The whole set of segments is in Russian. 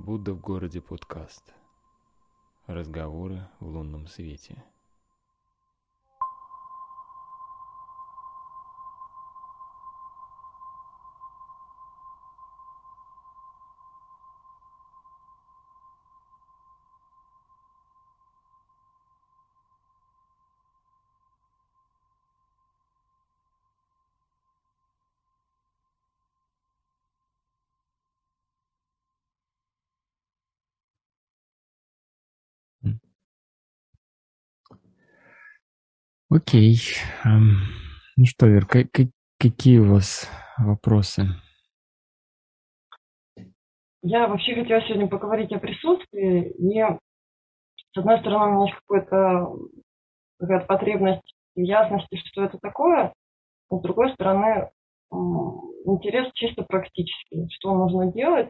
Будда в городе подкаст. Разговоры в лунном свете. Окей. Ну что, Вер, какие у вас вопросы? Я вообще хотела сегодня поговорить о присутствии. И, с одной стороны, у меня есть какая-то потребность в ясности, что это такое, но с другой стороны, интерес чисто практический, что нужно делать,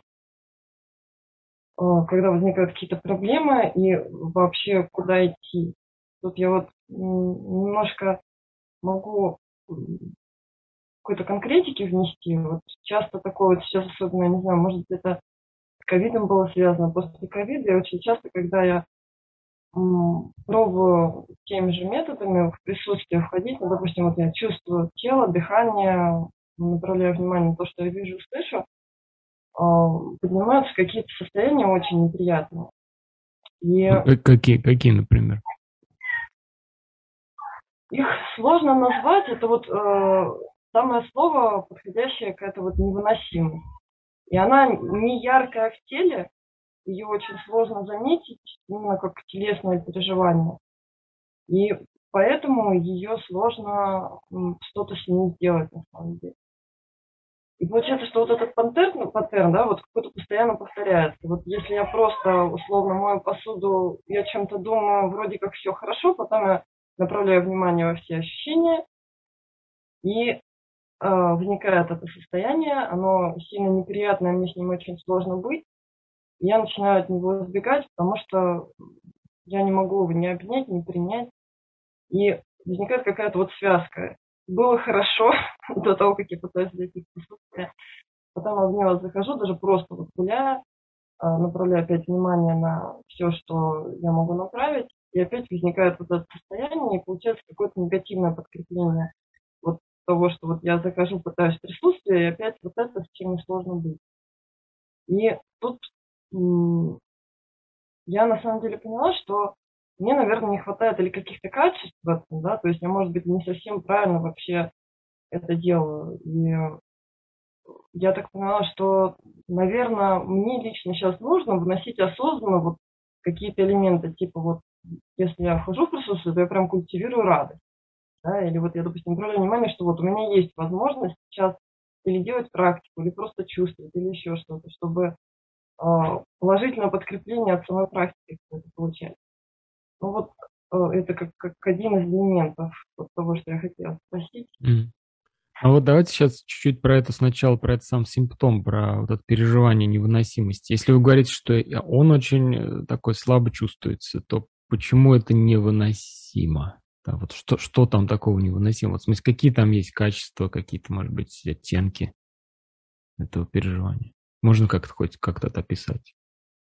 когда возникают какие-то проблемы и вообще куда идти. Тут я вот немножко могу какой-то конкретики внести. Вот часто такое вот сейчас особенно, не знаю, может быть, это с ковидом было связано. После ковида я очень часто, когда я пробую теми же методами в присутствие входить. Ну, допустим, вот я чувствую тело, дыхание, направляю внимание на то, что я вижу, слышу, поднимаются какие-то состояния очень неприятные. И Какие, например? их сложно назвать. Это вот самое слово, подходящее какая-то вот невыносимость. И она не яркая в теле, ее очень сложно заметить, именно как телесное переживание. И поэтому ее сложно что-то с ней сделать на самом деле. И получается, что вот этот паттерн, да, вот какой-то постоянно повторяется. Вот если я просто условно мою посуду, я о чем-то думаю, вроде как все хорошо, потом я направляю внимание во все ощущения, и возникает это состояние, оно сильно неприятное, мне с ним очень сложно быть. И я начинаю от него избегать, потому что я не могу его ни обнять, ни принять. И возникает какая-то вот связка. Было хорошо до того, как я пытаюсь зайти в присутствие. Потом обняла, захожу, даже просто вот гуляя, направляю опять внимание на все, что я могу направить, и опять возникает вот это состояние, и получается какое-то негативное подкрепление вот того, что вот я захожу, пытаюсь присутствие, и опять вот это, с чем мне сложно быть. И тут я на самом деле поняла, что мне, наверное, не хватает или каких-то качеств в этом, да, то есть я, может быть, не совсем правильно вообще это делаю. И я так поняла, что, наверное, мне лично сейчас нужно вносить осознанно вот какие-то элементы, типа вот, если я вхожу в присутствие, то я прям культивирую радость, да, или вот я, допустим, обращаю внимание, что вот у меня есть возможность сейчас или делать практику, или просто чувствовать, или еще что-то, чтобы положительное подкрепление от самой практики это получать. Ну вот это как один из элементов вот того, что я хотела спросить. А вот давайте сейчас чуть-чуть про это сначала, про этот сам симптом, про вот это переживание невыносимости. Если вы говорите, что он очень такой слабо чувствуется, то почему это невыносимо? Да, вот что там такого невыносимого? Вот, в смысле, какие там есть качества, какие-то, может быть, оттенки этого переживания? Можно как-то хоть как-то это описать?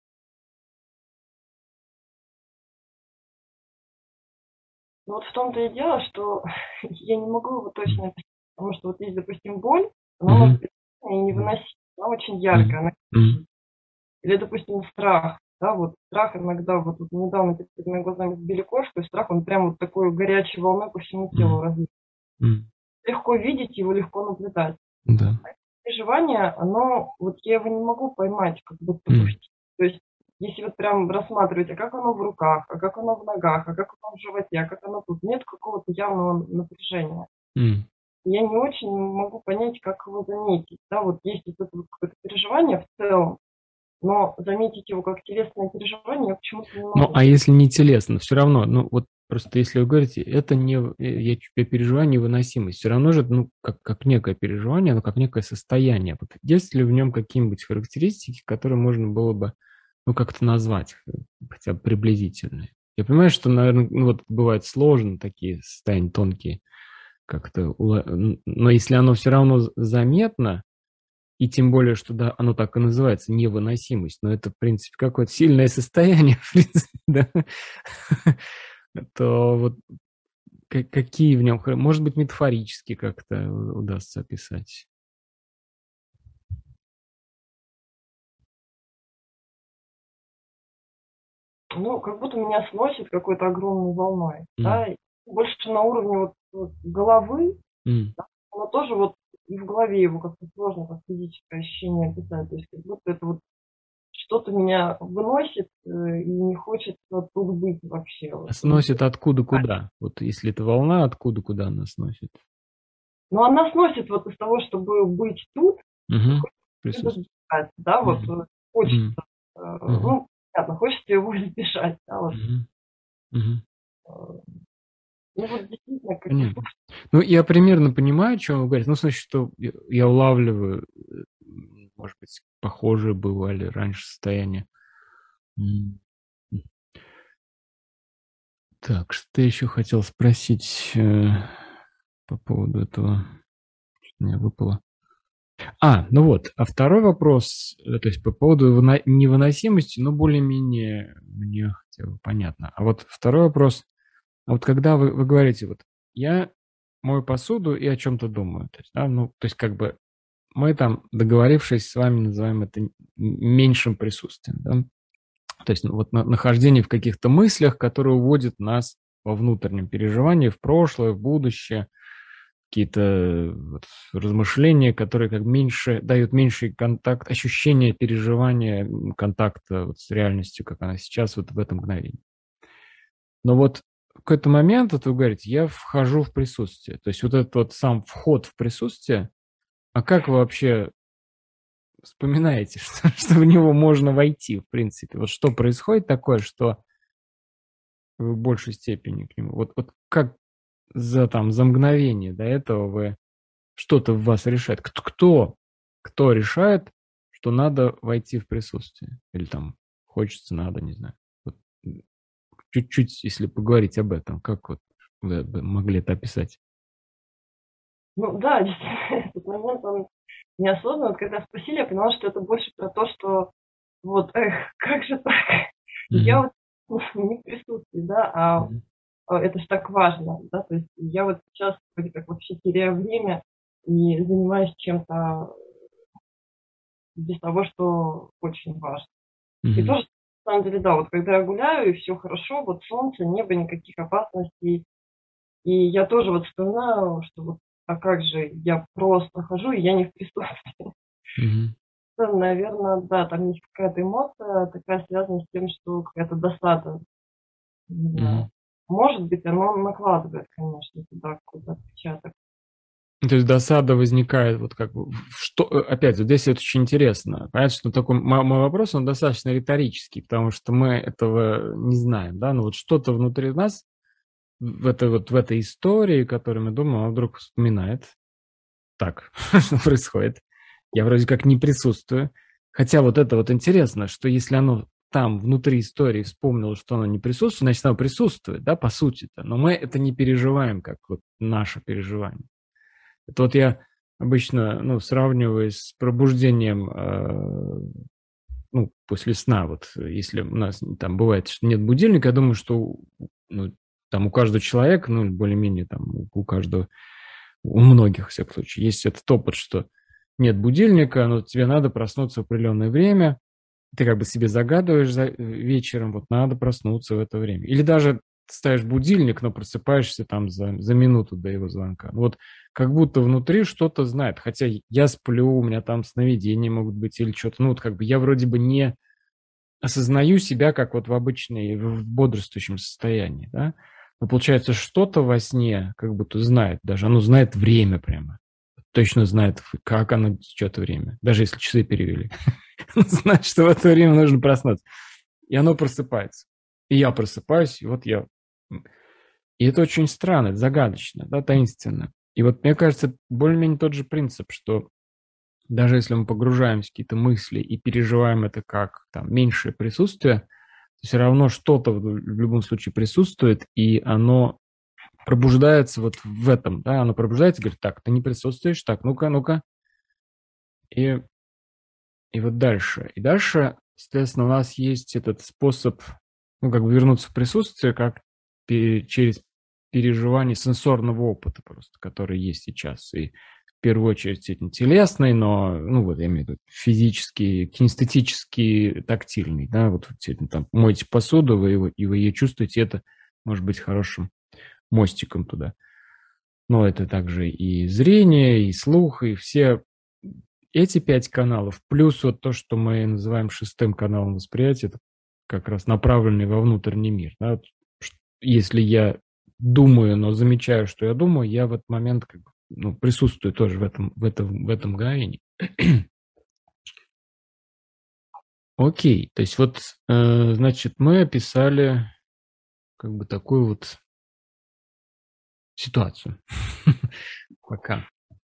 Но вот в том-то и дело, что я не могу его точно описать, потому что вот есть, допустим, боль, она может Мгм. быть и невыносимая, она очень яркая, Мгм. она Мгм. или, допустим, страх, да, вот страх иногда, вот недавно перед моими глазами сбили кошку, и страх, он прям вот такой горячей волной по всему телу Мгм. разлит. Мгм. Легко видеть его, легко наблюдать. Да. Переживание, оно, вот я его не могу поймать, как будто бы. Мгм. То есть, если вот прям рассматривать, а как оно в руках, а как оно в ногах, а как оно в животе, а как оно тут, нет какого-то явного напряжения. Мгм. Я не очень могу понять, как его заметить. Да, вот есть вот это вот какое-то переживание в целом, но заметить его как телесное переживание я почему-то не Ну, могу. а если не телесно, все равно, ну, вот просто если вы говорите, это не, я переживаю невыносимость, все равно же, ну, как некое переживание, но как некое состояние. Вот есть ли в нем какие-нибудь характеристики, которые можно было бы, ну, как-то назвать, хотя бы приблизительные? Я понимаю, что, наверное, ну, вот бывает сложно такие состояния тонкие как-то, но если оно все равно заметно, И тем более, что да, оно так и называется, невыносимость. Но это, в принципе, какое-то сильное состояние, в принципе, да. То вот какие в нем, может быть, метафорически как-то удастся описать. Ну, как будто меня сносит какой-то огромной волной, М, да, и больше на уровне вот головы, м. но тоже вот и в голове его как-то сложно как физическое ощущение описать. То есть как будто это вот что-то меня выносит, и не хочется тут быть вообще. А Вот. сносит откуда куда? Вот если это волна, откуда куда она сносит? Но она сносит вот из того, чтобы быть тут, и Угу. хочется Присутствие. избежать, да, вот Мгм. хочется, Мгм. Мгм. ну, понятно, хочется его избежать, да, вот. Мгм. Мгм. э, Ну вот действительно, как бы Понятно. Ну, я примерно понимаю, о чем вы говорите. Ну, значит, что я улавливаю, может быть, похожие бывали раньше состояния. М. Так, что я еще хотел спросить по поводу этого? Что-то у меня выпало. Ну вот, а второй вопрос, то есть по поводу невыносимости, ну, более-менее мне хотя бы понятно. А вот второй вопрос, а вот когда вы говорите, вот, я мою посуду и о чем-то думаю, то есть, да, ну, то есть как бы мы там, договорившись с вами, называем это меньшим присутствием, да? То есть ну, вот нахождение в каких-то мыслях, которые уводят нас во внутреннем переживании, в прошлое, в будущее, какие-то вот размышления, которые как меньше, дают меньший контакт, ощущение переживания, контакта вот с реальностью, как она сейчас, вот в этом мгновении. Но вот в какой-то момент, вот вы говорите, я вхожу в присутствие. То есть вот этот вот сам вход в присутствие, а как вы вообще вспоминаете, что в него можно войти, в принципе? Вот что происходит такое, что вы в большей степени к нему? Вот как за мгновение до этого вы что-то в вас решает? Кто решает, что надо войти в присутствие? Или там хочется, надо, не знаю. Вот, чуть-чуть, если поговорить об этом, как вот вы бы могли это описать? ну да, действительно, этот момент, он неосознанно, вот когда спросили, я поняла, что это больше про то, что вот, как же так? Я Мгм. вот не в присутствии, да, Мгм. это же так важно, да, то есть я вот сейчас вроде как вообще теряю время и занимаюсь чем-то без того, что очень важно. И Мгм. тоже, на самом деле, да, вот когда я гуляю, и все хорошо, вот солнце, небо, никаких опасностей, и я тоже вот вспоминаю, что вот, а как же, я просто хожу, и я не в присутствии. Мгм. Наверное, да, там есть какая-то эмоция такая, связанная с тем, что какая-то досада, не Мгм. знаю. Может быть, оно накладывает, конечно, туда какой-то отпечаток. То есть досада возникает, вот как бы, что, опять, вот здесь это очень интересно. Понятно, что такой мой вопрос, он достаточно риторический, потому что мы этого не знаем, да, но вот что-то внутри нас в этой истории, которую мы думаем, он вдруг вспоминает, так, что происходит, я вроде как не присутствую, хотя вот это вот интересно, что если оно там внутри истории вспомнило, что оно не присутствует, значит, оно присутствует, да, по сути-то, но мы это не переживаем, как вот наше переживание. Это вот я обычно, ну, сравниваю с пробуждением, ну, после сна. Вот если у нас там бывает, что нет будильника, я думаю, что ну, там у каждого человека, ну, более-менее там у каждого, у многих, во всяком случае, есть этот опыт, что нет будильника, но тебе надо проснуться в определенное время, ты как бы себе загадываешь вечером, вот надо проснуться в это время. Или даже ставишь будильник, но просыпаешься там за минуту до его звонка. Ну вот как будто внутри что-то знает. Хотя я сплю, у меня там сновидения могут быть или что-то. Ну вот как бы я вроде бы не осознаю себя как вот в обычной, в бодрствующем состоянии, да. Но получается, что-то во сне как будто знает даже. Оно знает время прямо. Точно знает, как оно течет время. Даже если часы перевели. Знает, что в это время нужно проснуться. И оно просыпается. И я просыпаюсь, и вот я... И это очень странно, это загадочно, да, таинственно. И вот мне кажется, более-менее тот же принцип, что даже если мы погружаемся в какие-то мысли и переживаем это как там меньшее присутствие, все равно что-то в любом случае присутствует, и оно пробуждается вот в этом, да, оно пробуждается и говорит, так, ты не присутствуешь, так, ну-ка, ну-ка, И, и вот дальше. И дальше, соответственно, у нас есть этот способ, ну, как бы вернуться в присутствие, как через переживание сенсорного опыта просто, который есть сейчас. И в первую очередь действительно телесный, но, ну, вот я имею в виду физический, кинестетический, тактильный, да, вот действительно там моете посуду, и вы ее чувствуете, это может быть хорошим мостиком туда. Но это также и зрение, и слух, и все эти 5 каналов, плюс вот то, что мы называем шестым каналом восприятия, это как раз направленный во внутренний мир. Да? Вот если я думаю, но замечаю, что я думаю, я в этот момент как бы, ну, присутствую тоже в этом мгновении. Окей, то есть вот, значит, мы описали как бы такую вот ситуацию пока.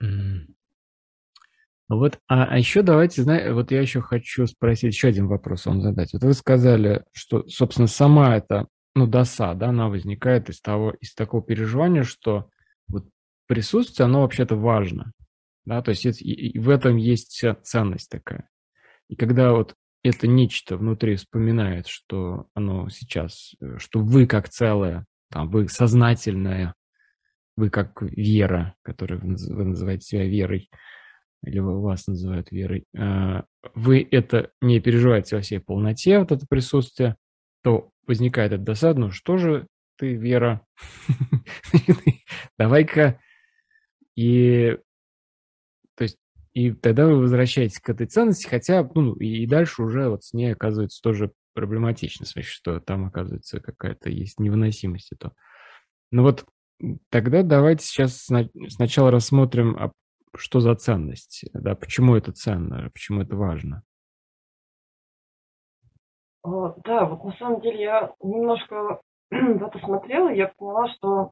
Вот, еще давайте, вот я еще хочу спросить, еще один вопрос вам задать. Вот вы сказали, что, собственно, сама эта, ну, досада, она возникает из такого переживания, что вот присутствие, оно вообще-то важно, да, то есть и в этом есть вся ценность такая. И когда вот это нечто внутри вспоминает, что оно сейчас, что вы как целое, там, вы сознательная, вы как Вера, которую вы называете себя Верой, или вас называют верой, вы это не переживаете во всей полноте, вот это присутствие, то возникает это досада, ну что же ты, Вера, давай-ка, и, то есть, и тогда вы возвращаетесь к этой ценности, хотя, ну, и дальше уже вот с ней оказывается тоже проблематично, значит, что там оказывается какая-то есть невыносимость. Это. Ну вот тогда давайте сейчас сначала рассмотрим, что за ценность, да, почему это ценно, почему это важно. Да, вот на самом деле я немножко в это смотрела, и я поняла, что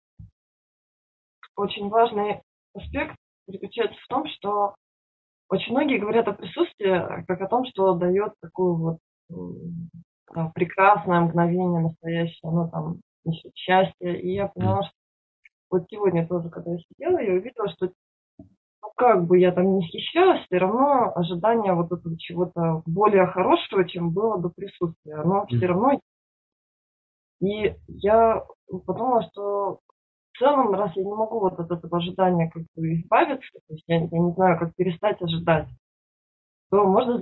очень важный аспект заключается в том, что очень многие говорят о присутствии как о том, что дает такую вот прекрасное мгновение настоящее, оно там несет счастье. И я поняла, что вот сегодня тоже, когда я сидела, я увидела, что ну, как бы я там не восхищалась, все равно ожидание вот этого чего-то более хорошего, чем было до присутствия, оно все равно. И я подумала, что в целом, раз я не могу вот от этого ожидания как бы избавиться, то есть я не знаю, как перестать ожидать, то можно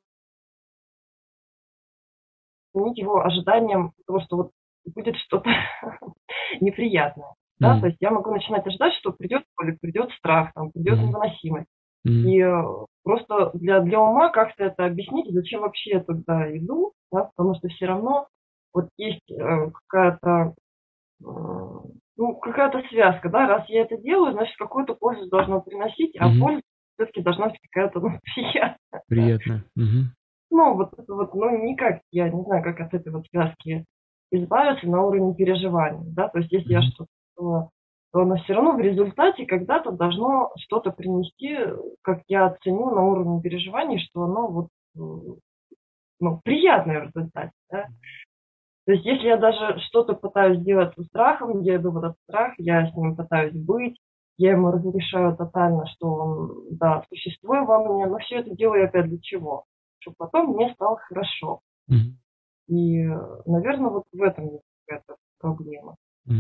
заменить его ожиданием того, что вот будет что-то неприятное. Да? То есть я могу начинать ожидать, что придет боль, придет страх, там, придет невыносимость. И просто для ума как-то это объяснить, зачем вообще я туда иду, да? Потому что все равно вот есть какая-то ну, какая-то связка, да, раз я это делаю, значит, какую-то пользу должно приносить, а польза все-таки должна быть какая-то, ну, приятная. Приятно. Ну, вот это вот, ну, никак, я не знаю, как от этой вот связки избавиться на уровне переживаний, да, то есть если я что-то делаю, то оно все равно в результате когда-то должно что-то принести, как я оценю на уровне переживаний, что оно вот, ну, приятное в результате, да. То есть если я даже что-то пытаюсь сделать со страхом, я иду в этот страх, я с ним пытаюсь быть, я ему разрешаю тотально, что он, да, существует во мне, но все это делаю опять для чего? Чтобы потом мне стало хорошо. И, наверное, вот в этом есть какая-то проблема.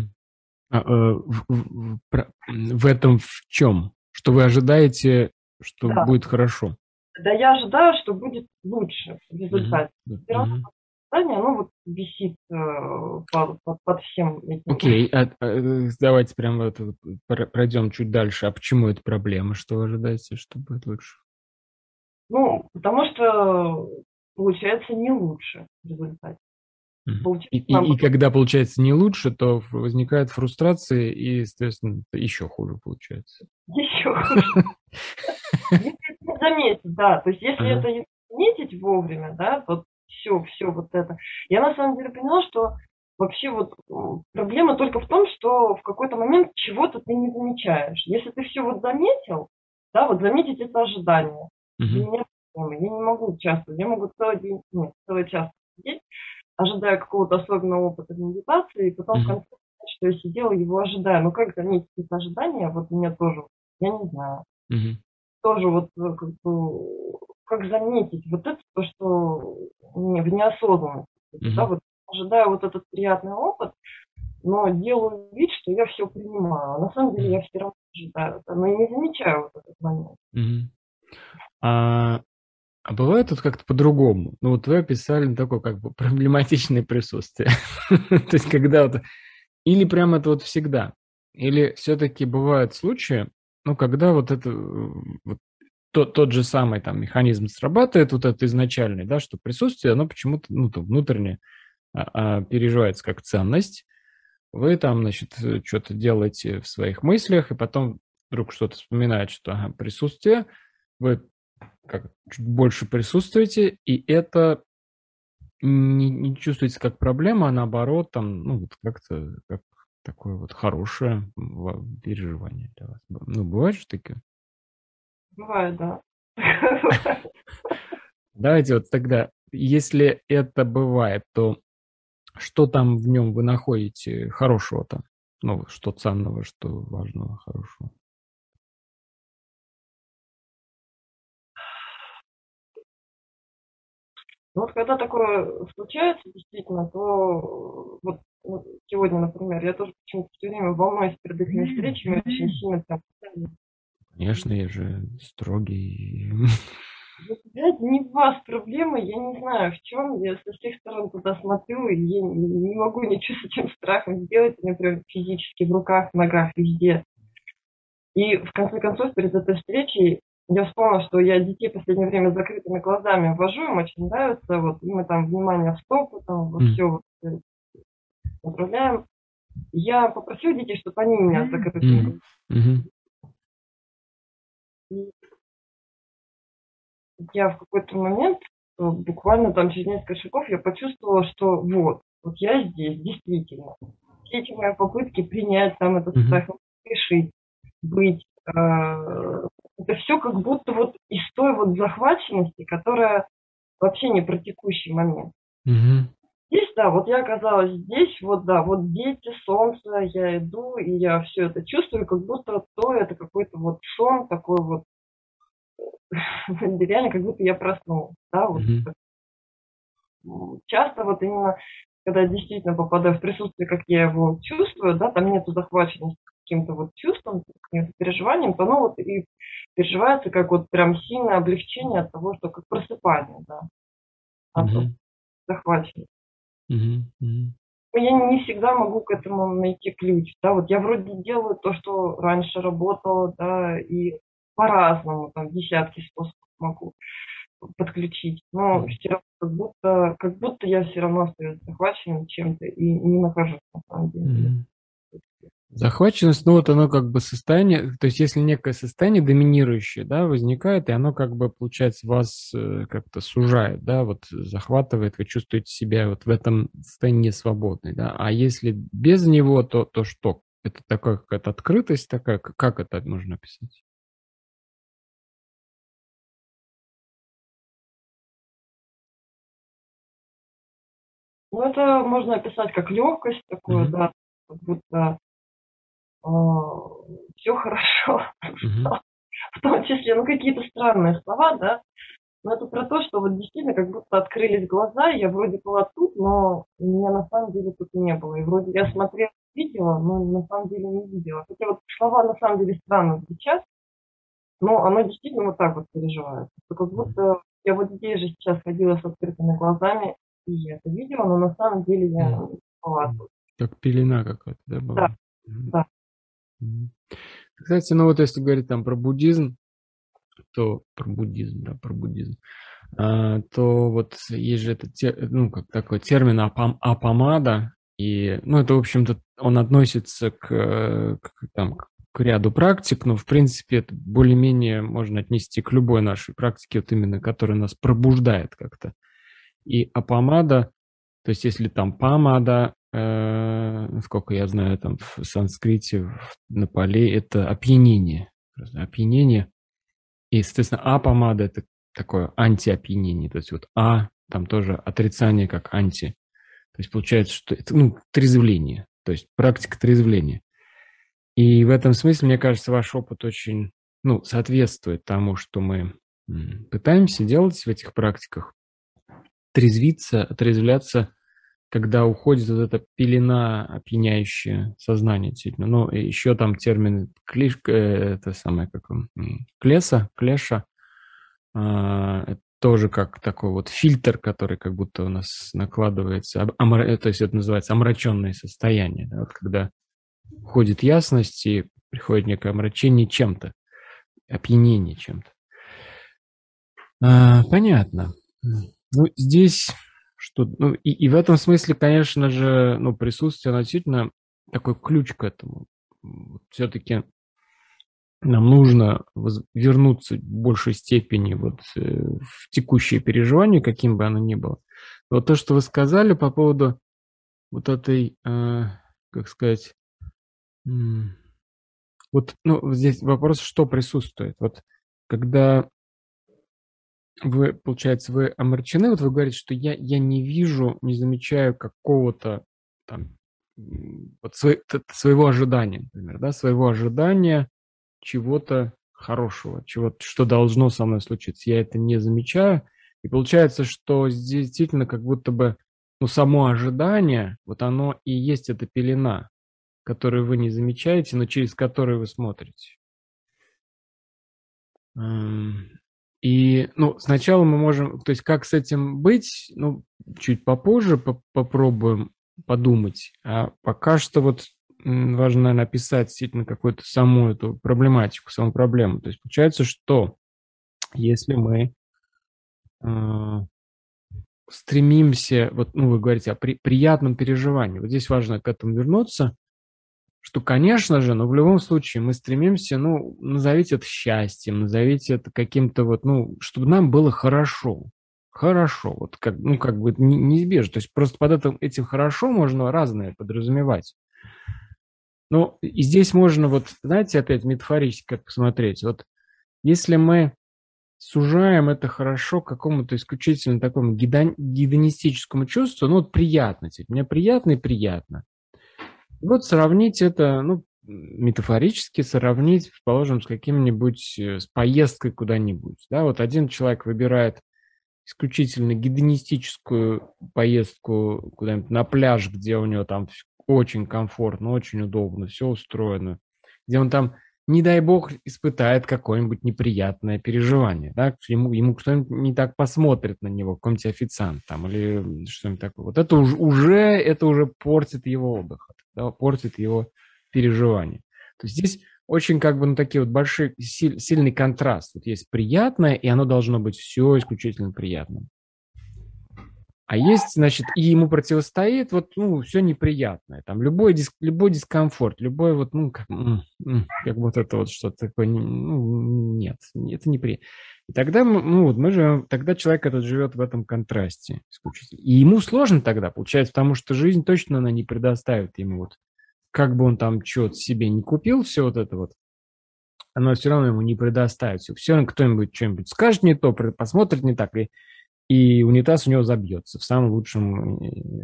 В этом в чем? Что вы ожидаете, что Да. будет хорошо? Да, я ожидаю, что будет лучше в результате. Все равно ожидание, оно вот висит под всем этим. Окей, давайте прямо пройдем чуть дальше. А почему это проблема? Что вы ожидаете, что будет лучше? Ну, потому что получается не лучше в результате. И когда получается не лучше, то возникает фрустрация, и, соответственно, еще хуже получается. Еще хуже. Если это заметить, да, то есть если это не заметить вовремя, да, вот все вот это. Я на самом деле поняла, что вообще вот проблема только в том, что в какой-то момент чего-то ты не замечаешь. Если ты все вот заметил, да, вот заметить это ожидание. Для меня я не могу часто, я могу целый день, нет, целый час сидеть, ожидая какого-то особенного опыта медитации, и потом в конце, что я сидела, его ожидаю. Но как заметить это ожидание, вот у меня тоже, я не знаю. тоже вот как заметить вот это то, что в неосознанности, да, вот ожидаю вот этот приятный опыт, но делаю вид, что я все принимаю. А на самом деле я все равно ожидаю, да, но и не замечаю вот этот момент. А, а бывает тут как-то по-другому? Ну, вот вы описали такое как бы проблематичное присутствие. То есть, когда вот... Или прямо это вот всегда? Или все-таки бывают случаи, ну, когда вот это... Вот тот же самый там механизм срабатывает, вот этот изначальный, да, что присутствие, оно почему-то, ну, там, внутренне переживается как ценность. Вы там, значит, что-то делаете в своих мыслях, и потом вдруг что-то вспоминает, что ага, присутствие, вы как чуть больше присутствуете, и это не чувствуется как проблема, а наоборот, там, ну, вот как-то как такое вот хорошее переживание для вас. Ну, бывает же такое? Бывает, да. Давайте вот тогда, если это бывает, то что там в нем вы находите хорошего-то? Ну, что ценного, что важного, хорошего? Ну вот когда такое случается, действительно, то вот сегодня, например, я тоже почему-то все время волнуюсь перед этими встречами, очень сильно прям. Конечно, я же строгий. Опять не в вас проблема, я не знаю в чем, я со всех сторон туда смотрю, и я не могу ничего с этим страхом сделать, у меня прям физически в руках, в ногах, везде. И в конце концов, перед этой встречей я вспомнила, что я детей в последнее время с закрытыми глазами вожу, им очень нравится, вот мы там внимание в стопу, там во все вот, направляем. Я попросила детей, чтобы они меня с закрытыми глазами. И я в какой-то момент, буквально там через несколько шагов, я почувствовала, что вот я здесь, действительно. Все эти мои попытки принять там этот страх, решить, быть, это все как будто вот из той вот захваченности, которая вообще не про текущий момент. Здесь, да, вот я оказалась здесь, вот да, вот дети, солнце, я иду, и я все это чувствую, как будто то это какой-то вот сон такой вот, реально как будто я проснулась, да, вот. Часто вот именно, когда я действительно попадаю в присутствие, как я его чувствую, да, там нету захваченности каким-то вот чувством, каким-то переживанием, то оно вот и переживается как вот прям сильное облегчение от того, что как просыпание, да, от захваченности. Но я не всегда могу к этому найти ключ, да, вот я вроде делаю то, что раньше работало, да, и по-разному, там, десятки способов могу подключить, но все равно как будто я все равно остаюсь захваченным чем-то и не нахожусь на самом деле. Захваченность, ну вот оно как бы состояние, то есть если некое состояние доминирующее, да, возникает, и оно как бы, получается, вас как-то сужает, да, вот захватывает, вы чувствуете себя вот в этом состоянии несвободной, да, а если без него, то что? Это такая какая-то открытость такая, как это можно описать? Ну, это можно описать как легкость такую, да, как будто все хорошо. В том числе, ну, какие-то странные слова, да, но это про то, что вот действительно как будто открылись глаза, и я вроде была тут, но меня на самом деле тут не было. И вроде я смотрела, видела, но на самом деле не видела. Хотя вот слова на самом деле странно звучат, но оно действительно вот так вот переживается. Как будто я вот здесь же сейчас ходила с открытыми глазами, и я это видела, но на самом деле я не была тут. Как пелена какая-то, да, была? Да, да. Кстати, ну вот если говорить там про буддизм, то про буддизм, да, про буддизм, то вот есть же этот, ну, как такой термин апамада, и, ну, это, в общем-то, он относится там, к ряду практик, но, в принципе, это более-менее можно отнести к любой нашей практике, вот именно, которая нас пробуждает как-то. И апамада, то есть если там памада, сколько я знаю, там в санскрите, на поле, это опьянение. Опьянение. И, соответственно, апомада – это такое антиопьянение. То есть вот там тоже отрицание как анти. То есть получается, что это, ну, трезвление. То есть практика трезвления. И в этом смысле, мне кажется, ваш опыт очень ну, соответствует тому, что мы пытаемся делать в этих практиках, трезвиться, отрезвляться, когда уходит вот эта пелена, опьяняющая сознание, действительно. Ну, и еще там термин это самое, как он, клеша, это тоже как такой вот фильтр, который как будто у нас накладывается, то есть это называется омраченное состояние, да, вот когда уходит ясность и приходит некое омрачение чем-то, опьянение чем-то. Понятно. Ну, здесь что, ну, и в этом смысле, конечно же, ну, присутствие, оно действительно такой ключ к этому. Все-таки нам нужно вернуться в большей степени вот в текущее переживание, каким бы оно ни было. Вот то, что вы сказали по поводу вот этой, как сказать, вот, ну, здесь вопрос, что присутствует. Вот когда вы, получается, вы омрачены, вот вы говорите, что я не вижу, не замечаю какого-то там вот своего ожидания, например, да, своего ожидания чего-то хорошего, чего-то, что должно со мной случиться. Я это не замечаю. И получается, что здесь действительно как будто бы, ну, само ожидание, вот оно и есть эта пелена, которую вы не замечаете, но через которую вы смотрите. И, ну, сначала мы можем, то есть как с этим быть, ну, чуть попозже попробуем подумать. А пока что вот важно, наверное, описать действительно какую-то саму эту проблематику, саму проблему. То есть получается, что если мы стремимся, вот, ну, вы говорите о приятном переживании, вот здесь важно к этому вернуться, что, конечно же, но в любом случае мы стремимся, ну, назовите это счастьем, назовите это каким-то вот, ну, чтобы нам было хорошо. Хорошо, вот как, ну, как бы это неизбежно. То есть просто под этим хорошо можно разное подразумевать. Ну, и здесь можно вот, знаете, опять метафорически как посмотреть. Вот если мы сужаем это хорошо к какому-то исключительно такому гедонистическому чувству, ну, вот приятно, типа, мне приятно и приятно. Вот сравнить это, ну, метафорически сравнить, предположим, с каким-нибудь, с поездкой куда-нибудь. Да, вот один человек выбирает исключительно гедонистическую поездку куда-нибудь на пляж, где у него там очень комфортно, очень удобно, все устроено, где он там, не дай бог, испытает какое-нибудь неприятное переживание, да, ему кто-нибудь не так посмотрит на него, какой-нибудь официант там или что-нибудь такое. Вот это уже портит его отдых, да, портит его переживание. То есть здесь очень как бы, ну, такие вот большие, сильный контраст. Вот есть приятное, и оно должно быть все исключительно приятным. А есть, значит, и ему противостоит вот, ну, все неприятное. Там любой дискомфорт, любой вот, ну, как вот это вот что-то такое, ну, нет, это неприятно. И тогда, ну, вот мы живем, тогда человек этот живет в этом контрасте исключительно. И ему сложно тогда, получается, потому что жизнь точно она не предоставит ему вот, как бы он там что-то себе не купил, все вот это вот, она все равно ему не предоставит. Все равно кто-нибудь что-нибудь скажет не то, посмотрит не так, и унитаз у него забьется в самом лучшем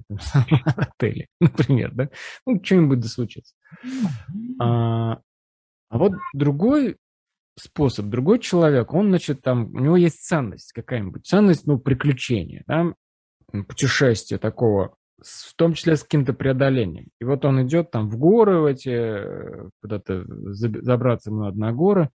отеле, например, да? Ну, что-нибудь да случится. А вот другой способ, другой человек, он, значит, там, у него есть ценность какая-нибудь, ценность, ну, приключения, да, путешествия такого, в том числе с каким-то преодолением. И вот он идет там в горы, куда-то забраться ему надо на горы,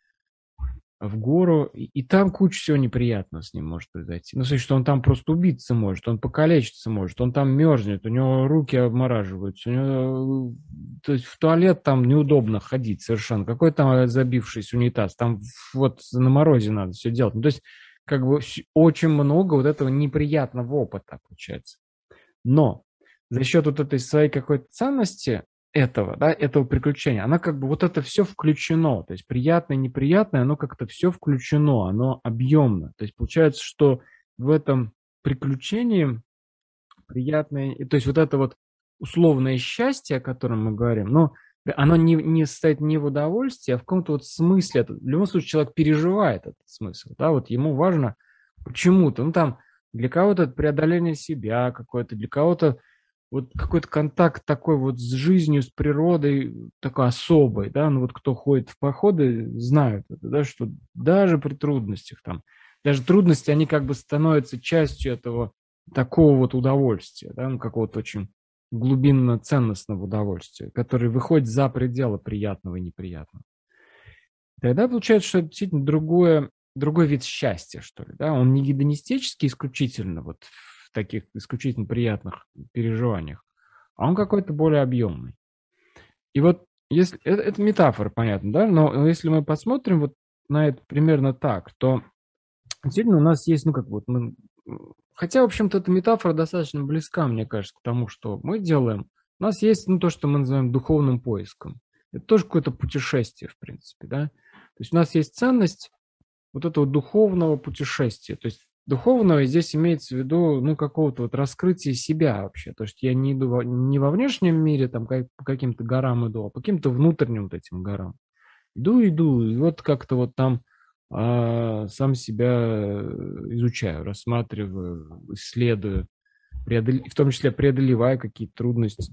в гору, и там куча всего неприятного с ним может произойти. Ну, что он там просто убиться может, он покалечиться может, он там мерзнет, у него руки обмораживаются, у него, то есть в туалет там неудобно ходить совершенно. Какой там забившийся унитаз, там вот на морозе надо все делать. Ну, то есть как бы очень много вот этого неприятного опыта получается. Но за счет вот этой своей какой-то ценности этого, да, этого приключения, она как бы вот это все включено, то есть приятное, неприятное, оно как-то все включено, оно объемно. То есть получается, что в этом приключении приятное, то есть вот это вот условное счастье, о котором мы говорим, но оно не состоит не в удовольствии, а в каком-то вот смысле. В любом случае человек переживает этот смысл, да, вот ему важно почему-то, ну там для кого-то это преодоление себя какое-то, для кого-то вот какой-то контакт такой вот с жизнью, с природой, такой особый, да, ну вот кто ходит в походы, знают это, да, что даже при трудностях там, даже трудности, они как бы становятся частью этого такого вот удовольствия, да, ну какого-то очень глубинно-ценностного удовольствия, который выходит за пределы приятного и неприятного. Тогда получается, что это действительно другой вид счастья, что ли, да, он не гедонистический исключительно вот в таких исключительно приятных переживаниях, а он какой-то более объемный. И вот если это метафора, понятно, да, но если мы посмотрим вот на это примерно так, то действительно у нас есть, ну как вот мы, хотя, в общем-то, эта метафора достаточно близка, мне кажется, к тому, что мы делаем. У нас есть, ну, то, что мы называем духовным поиском. Это тоже какое-то путешествие, в принципе, да. То есть у нас есть ценность вот этого духовного путешествия. То есть духовного здесь имеется в виду, ну, какого-то вот раскрытия себя вообще. То есть я не иду не во внешнем мире, там, по каким-то горам иду, а по каким-то внутренним вот этим горам. Иду, и вот как-то вот там сам себя изучаю, рассматриваю, исследую, в том числе преодолеваю какие-то трудности.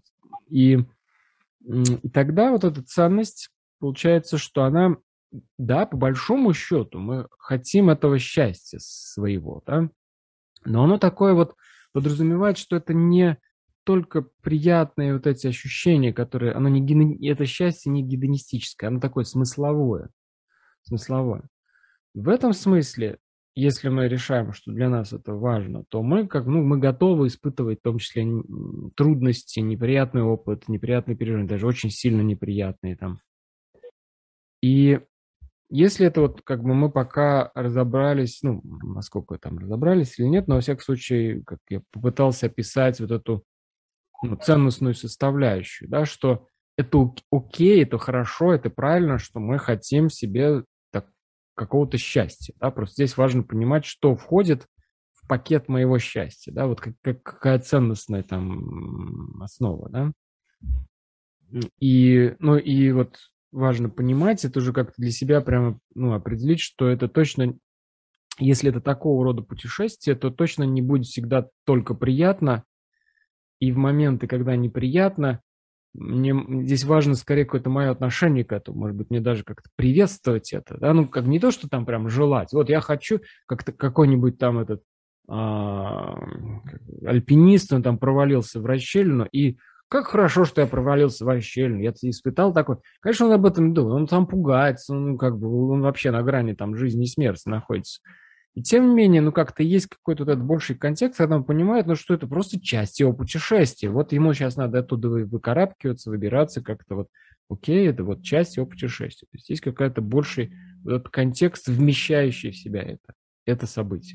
И тогда вот эта ценность, получается, что она, да, по большому счету, мы хотим этого счастья своего, да, но оно такое вот подразумевает, что это не только приятные вот эти ощущения, которые, это счастье не гедонистическое, оно такое смысловое. В этом смысле, если мы решаем, что для нас это важно, то мы готовы испытывать в том числе трудности, неприятный опыт, неприятные переживания, даже очень сильно неприятные там. И если это вот как бы мы пока разобрались, ну, насколько там разобрались или нет, но во всяком случае, как я попытался описать вот эту ценностную составляющую, да, что это окей, это хорошо, это правильно, что мы хотим себе какого-то счастья, да, просто здесь важно понимать, что входит в пакет моего счастья, да, вот какая ценностная там основа, да, и вот важно понимать, это уже как-то для себя прямо, ну, определить, что это точно, если это такого рода путешествие, то точно не будет всегда только приятно, и в моменты, когда неприятно, мне здесь важно скорее какое-то мое отношение к этому, может быть, мне даже как-то приветствовать это, да, ну, как не то, что там прям желать, вот я хочу как-то какой-нибудь там этот альпинист, он там провалился в расщелину, и как хорошо, что я провалился в расщелину, я испытал такой, конечно, он об этом не думает, он там пугается, он как бы, он вообще на грани там жизни и смерти находится. И тем не менее, ну как-то есть какой-то вот этот больший контекст, когда он понимает, ну что это просто часть его путешествия. Вот ему сейчас надо оттуда выкарабкиваться, выбираться как-то вот, окей, это вот часть его путешествия. То есть есть какая-то больший вот этот контекст, вмещающий в себя это событие.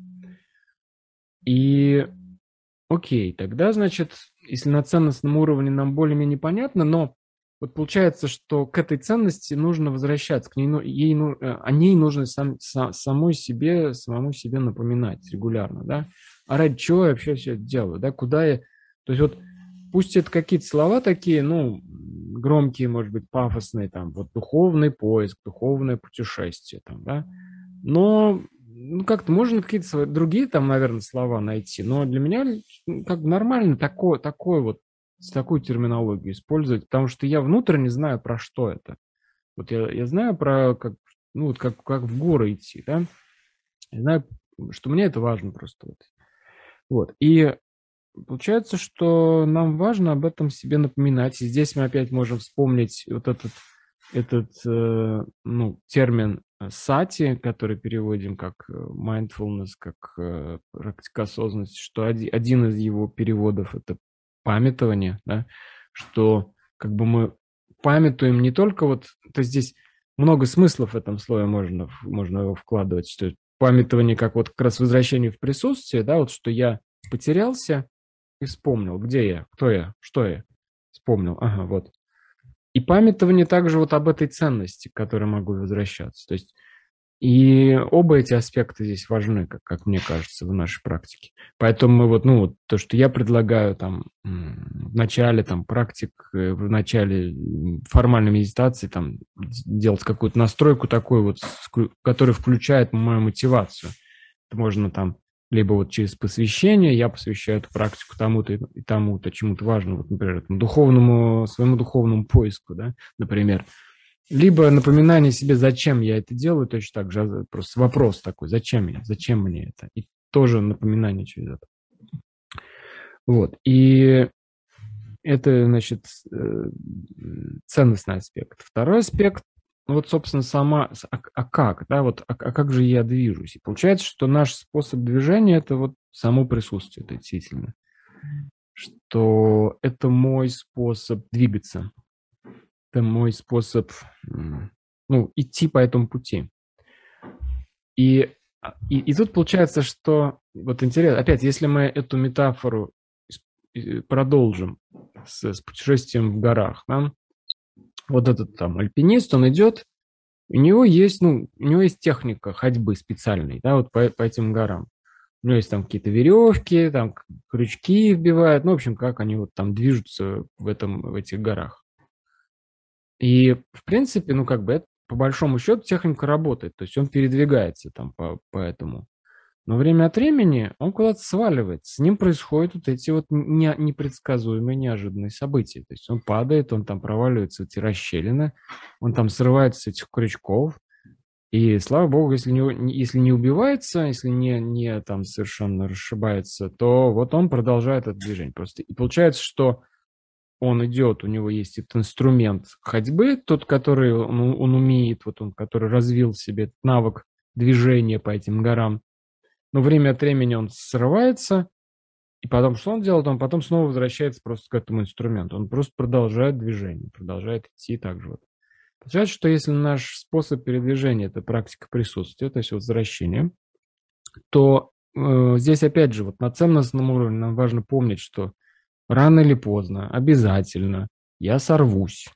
И окей, тогда, значит, если на ценностном уровне нам более-менее понятно, но вот получается, что к этой ценности нужно возвращаться, к ней, о ней нужно самому себе напоминать регулярно, да? А ради чего я вообще все это делаю, да? Куда я... То есть вот пусть это какие-то слова такие, ну, громкие, может быть, пафосные, там, вот духовный поиск, духовное путешествие, там, да? Но ну, как-то можно какие-то другие там, наверное, слова найти, но для меня как бы нормально такое вот такую терминологию использовать, потому что я внутренне знаю, про что это. Вот я знаю про, как, ну, вот как в горы идти, да. Я знаю, что мне это важно просто. Вот. И получается, что нам важно об этом себе напоминать. И здесь мы опять можем вспомнить вот этот термин сати, который переводим как mindfulness, как практика осознанности, что один из его переводов – это памятование, да, что как бы мы памятуем не только вот, то есть здесь много смыслов в этом слове можно его вкладывать, что памятование как вот как раз возвращение в присутствие, да, вот что я потерялся и вспомнил, где я, кто я, что я, вспомнил, ага, вот. И памятование также вот об этой ценности, к которой могу возвращаться. То есть и оба эти аспекта здесь важны, как мне кажется, в нашей практике. Поэтому мы вот то, что я предлагаю там в начале там практик, в начале формальной медитации там делать какую-то настройку такую вот, которая включает мою мотивацию. Это можно там либо вот через посвящение я посвящаю эту практику тому-то и тому-то, чему-то важному, вот, например, этому духовному, своему духовному поиску, да, например. Либо напоминание себе, зачем я это делаю, точно так же, просто вопрос такой, зачем мне это, и тоже напоминание через это. Вот, и это, значит, ценностный аспект. Второй аспект, ну вот, собственно, как, да, вот, как же я движусь? И получается, что наш способ движения – это вот само присутствие, это действительно, что это мой способ двигаться, это мой способ, ну, идти по этому пути. И тут получается, что, вот интересно, опять, если мы эту метафору продолжим с путешествием в горах, да, вот этот там альпинист, он идет, у него есть техника ходьбы специальной, да, вот по этим горам. У него есть там какие-то веревки, там крючки вбивают, ну, в общем, как они вот там движутся в этих горах. И, в принципе, ну, как бы это, по большому счету, техника работает, то есть он передвигается там по этому. Но время от времени он куда-то сваливается, с ним происходят вот эти вот непредсказуемые, неожиданные события. То есть он падает, он там проваливается в эти расщелины, он там срывается с этих крючков, и, слава богу, если не убивается, если не там совершенно расшибается, то вот он продолжает это движение просто. И получается, что он идет, у него есть этот инструмент ходьбы, тот, который он умеет, вот он, который развил в себе этот навык движения по этим горам. Но время от времени он срывается, и потом что он делает? Он потом снова возвращается просто к этому инструменту. Он просто продолжает движение, продолжает идти так же вот. Получается, что если наш способ передвижения – это практика присутствия, то есть возвращение, то здесь опять же вот на ценностном уровне нам важно помнить, что рано или поздно, обязательно, я сорвусь.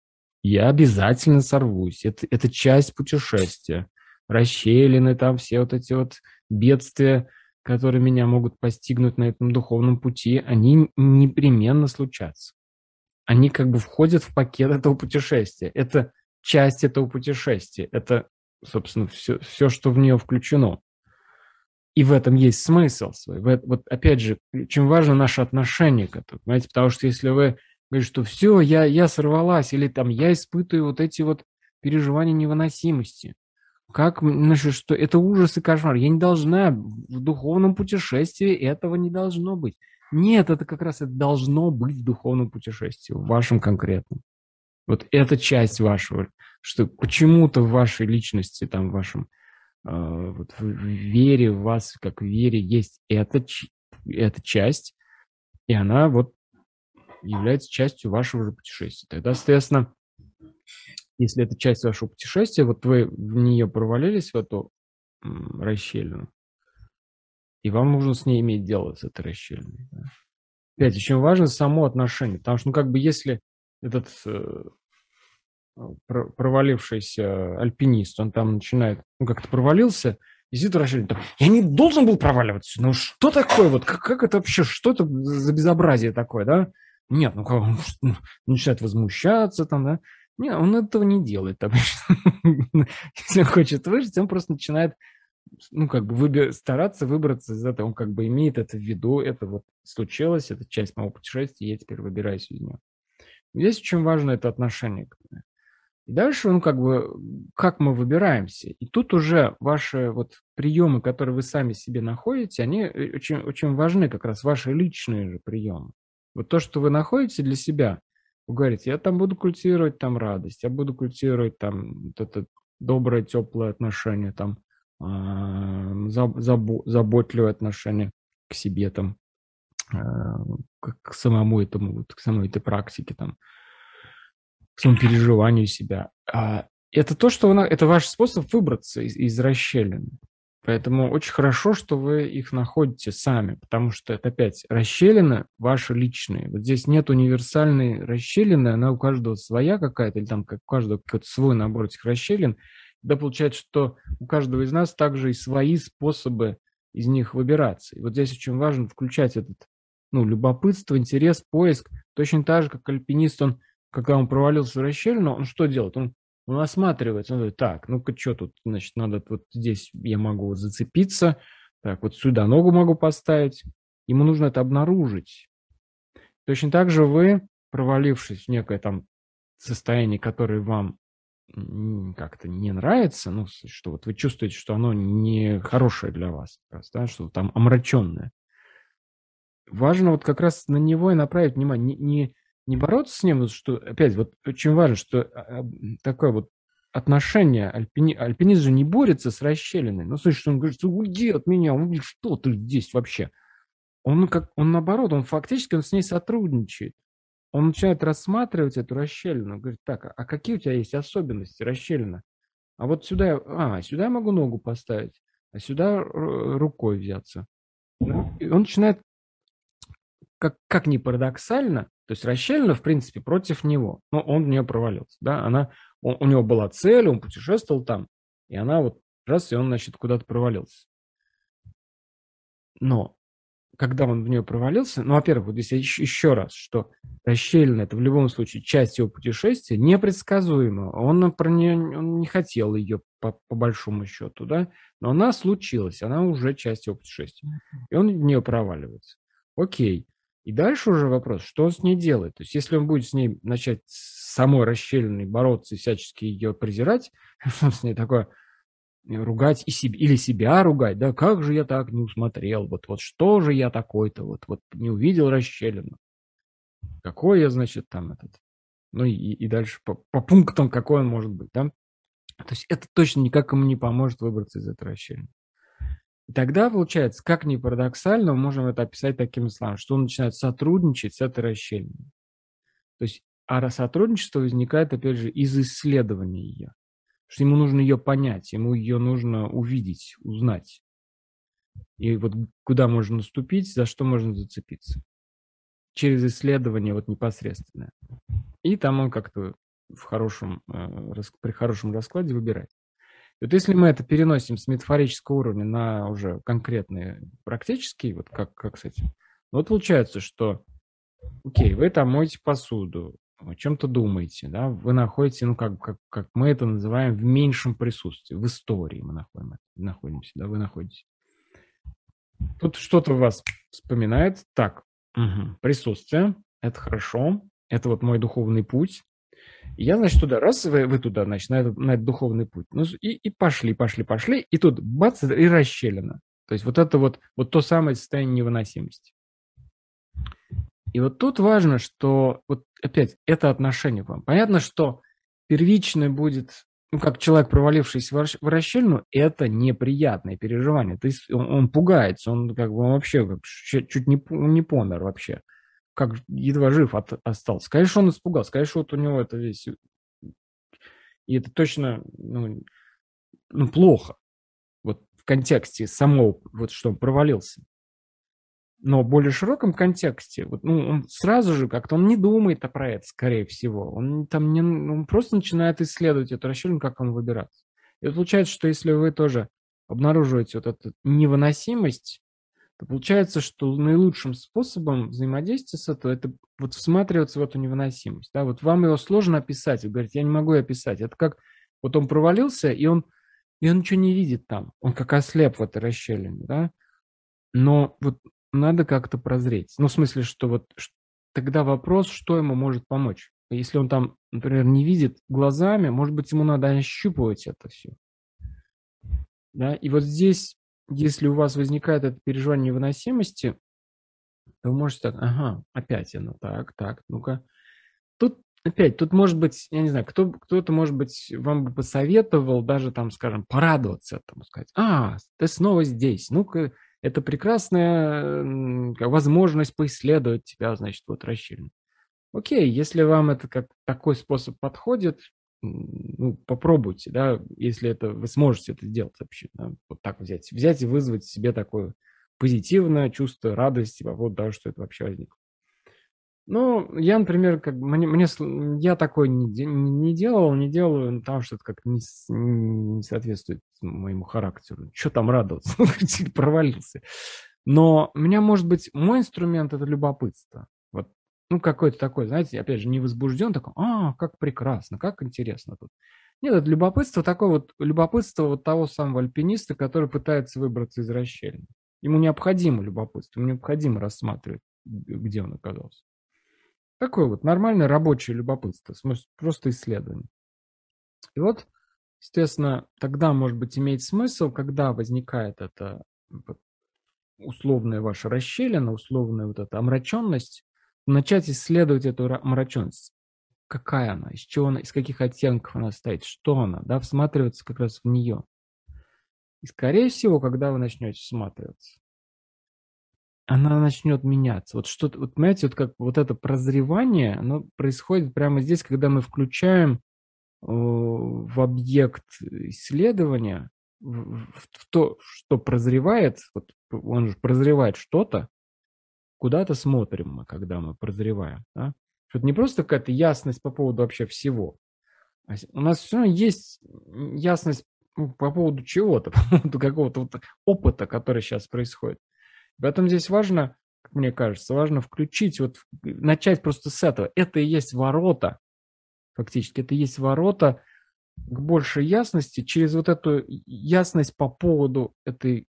Я обязательно сорвусь. Это часть путешествия. Расщелины, там все вот эти вот бедствия, которые меня могут постигнуть на этом духовном пути, они непременно случатся. Они как бы входят в пакет этого путешествия. Это часть этого путешествия. Это, собственно, все, что в нее включено. И в этом есть смысл свой. Вот опять же, очень важно наше отношение к этому. Понимаете? Потому что если вы говорите, что все, я сорвалась, или там я испытываю вот эти вот переживания невыносимости, как, значит, что это ужас и кошмар. Я не должна, в духовном путешествии этого не должно быть. Нет, это как раз это должно быть в духовном путешествии, в вашем конкретном. Вот это часть вашего, что почему-то в вашей личности, там, в вашем вот в вере, в вас, как в вере, есть эта часть, и она вот является частью вашего же путешествия. Тогда, соответственно, если это часть вашего путешествия, вот вы в нее провалились, в эту расщелину, и вам нужно с ней иметь дело, с этой расщелиной. Да? Опять, очень важно само отношение, потому что, ну, как бы, если этот провалившийся альпинист, он там начинает, ну, как-то провалился, и сидит расщелина, я не должен был проваливаться, ну, что такое, вот, как это вообще, что это за безобразие такое, да? Нет, ну, как он начинает возмущаться там, да? Нет, он этого не делает. Если он хочет выжить, он просто начинает, ну, как бы стараться выбраться из этого. Он как бы имеет это в виду, это вот случилось, это часть моего путешествия, я теперь выбираюсь из него. Здесь очень важно это отношение к этому. И дальше, ну, как бы, как мы выбираемся. И тут уже ваши вот приемы, которые вы сами себе находите, они очень, очень важны, как раз ваши личные же приемы. Вот то, что вы находите для себя, вы говорите, я там буду культивировать там радость, я буду культивировать там вот это доброе, теплое отношение, там заботливое отношение к себе, там, к самому этому, вот, к самой этой практике, там, к своему переживанию себя. Это то, что это ваш способ выбраться из расщелины. Поэтому очень хорошо, что вы их находите сами, потому что это опять расщелина ваши личные. Вот здесь нет универсальной расщелины, она у каждого своя какая-то, или там как у каждого какой-то свой набор этих расщелин. Да получается, что у каждого из нас также и свои способы из них выбираться. И вот здесь очень важно включать этот, ну, любопытство, интерес, поиск. Точно так же, как альпинист, когда он провалился в расщелину, он что делает? Он осматривается, он говорит, так, ну-ка, что тут, значит, надо вот здесь я могу зацепиться, Так, вот сюда ногу могу поставить. Ему нужно это обнаружить. Точно так же вы, провалившись в некое там состояние, которое вам как-то не нравится, ну, что вот вы чувствуете, что оно не хорошее для вас, да, что там омраченное. Важно вот как раз на него и направить внимание, не бороться с ним, что, опять, вот очень важно, что такое вот отношение, альпинист же не борется с расщелиной. Ну, слушай, он говорит, уйди от меня, что ты здесь вообще? Он наоборот, он фактически он с ней сотрудничает. Он начинает рассматривать эту расщелину, говорит, так, а какие у тебя есть особенности расщелина? А вот сюда, сюда я могу ногу поставить, а сюда рукой взяться. И он начинает, как ни парадоксально, то есть расщелина, в принципе, против него, но он в нее провалился, да, у него была цель, он путешествовал там, и она вот раз, и он, значит, куда-то провалился. Но когда он в нее провалился, ну, во-первых, вот здесь еще раз, что расщелина – это в любом случае часть его путешествия, непредсказуема. Он не хотел ее по большому счету, да, но она случилась, она уже часть его путешествия. И он в нее проваливается. Окей. И дальше уже вопрос, что он с ней делает. То есть если он будет с ней начать с самой расщелиной бороться и всячески ее презирать, что с ней такое ругать или себя ругать, да, как же я так не усмотрел, вот что же я такой-то, вот не увидел расщелину, какой я, значит, там этот, ну и дальше по пунктам, какой он может быть, да, то есть это точно никак ему не поможет выбраться из этой расщелины. И тогда, получается, как ни парадоксально, мы можем это описать такими словами, что он начинает сотрудничать с этой расщелиной. То есть, сотрудничество возникает, опять же, из исследования ее. Что ему нужно ее понять, ему ее нужно увидеть, узнать. И вот куда можно наступить, за что можно зацепиться. Через исследование вот непосредственное. И там он как-то при хорошем раскладе выбирает. И вот если мы это переносим с метафорического уровня на уже конкретные практические, вот как с этим, вот получается, что, окей, вы там моете посуду, о чем-то думаете, да, вы находите, ну, как мы это называем, в меньшем присутствии, в истории мы находимся, да, вы находитесь. Тут что-то вас вспоминает, так, присутствие, это хорошо, это вот мой духовный путь. И я, значит, туда, раз, вы туда, значит, на этот духовный путь, ну, и пошли, и тут бац, и расщелина. То есть вот это вот то самое состояние невыносимости. И вот тут важно, что вот опять это отношение к вам. Понятно, что первичное будет, ну, как человек, провалившийся в расщелину, это неприятное переживание. То есть он пугается, он как бы вообще чуть не помер вообще. Как едва жив остался. Конечно, он испугался, конечно, вот у него это весь... И это точно плохо. Вот в контексте самого, вот что он провалился. Но в более широком контексте, он сразу же как-то он не думает про это, скорее всего. Он просто начинает исследовать эту расщелину, как он выбираться. И вот получается, что если вы тоже обнаруживаете вот эту невыносимость, то получается, что наилучшим способом взаимодействия с этого это вот всматриваться в эту невыносимость. Да? Вот вам его сложно описать. Вы говорите, я не могу ее описать. Это как вот он провалился, и он ничего не видит там. Он как ослеп в этой расщелине. Да? Но вот надо как-то прозреть. Ну, в смысле, что вот тогда вопрос, что ему может помочь. Если он там, например, не видит глазами, может быть, ему надо ощупывать это все. Да? И вот здесь, если у вас возникает это переживание невыносимости, то вы можете так, опять оно, так, ну-ка. Тут может быть, я не знаю, кто-то, может быть, вам бы посоветовал даже там, скажем, порадоваться этому, сказать, ты снова здесь, ну-ка, это прекрасная возможность поисследовать тебя, значит, вот расщелину. Окей, если вам это как такой способ подходит, попробуйте, да, если вы сможете это сделать вообще, да, вот так взять и вызвать в себе такое позитивное чувство радости по поводу того, что это вообще возникло. Ну, я, например, я такое не делаю, потому что это как-то не соответствует моему характеру. Что там радоваться? Провалился. Но у меня, может быть, мой инструмент – это любопытство. Вот, какой-то такой, знаете, опять же, не возбужден, такой, как прекрасно, как интересно тут. Нет, это любопытство такое вот, любопытство вот того самого альпиниста, который пытается выбраться из расщелины. Ему необходимо любопытство, ему необходимо рассматривать, где он оказался. Такое вот нормальное рабочее любопытство, в смысле, просто исследование. И вот, естественно, тогда, может быть, имеет смысл, когда возникает эта условная ваша расщелина, условная вот эта омраченность, начать исследовать эту омраченность. Какая она, из чего она, из каких оттенков она состоит, что она, да, всматриваться как раз в нее. И, скорее всего, когда вы начнете всматриваться, она начнет меняться. Вот что-то, вот понимаете, вот как вот это прозревание, оно происходит прямо здесь, когда мы включаем в объект исследования, в то, что прозревает, вот он же прозревает что-то, куда-то смотрим мы, когда мы прозреваем. Да? Что это не просто какая-то ясность по поводу вообще всего. А у нас все равно есть ясность по поводу чего-то, по поводу какого-то вот опыта, который сейчас происходит. Поэтому здесь важно, как мне кажется, важно включить, вот начать просто с этого. Это и есть ворота, фактически, это и есть ворота к большей ясности через вот эту ясность по поводу этой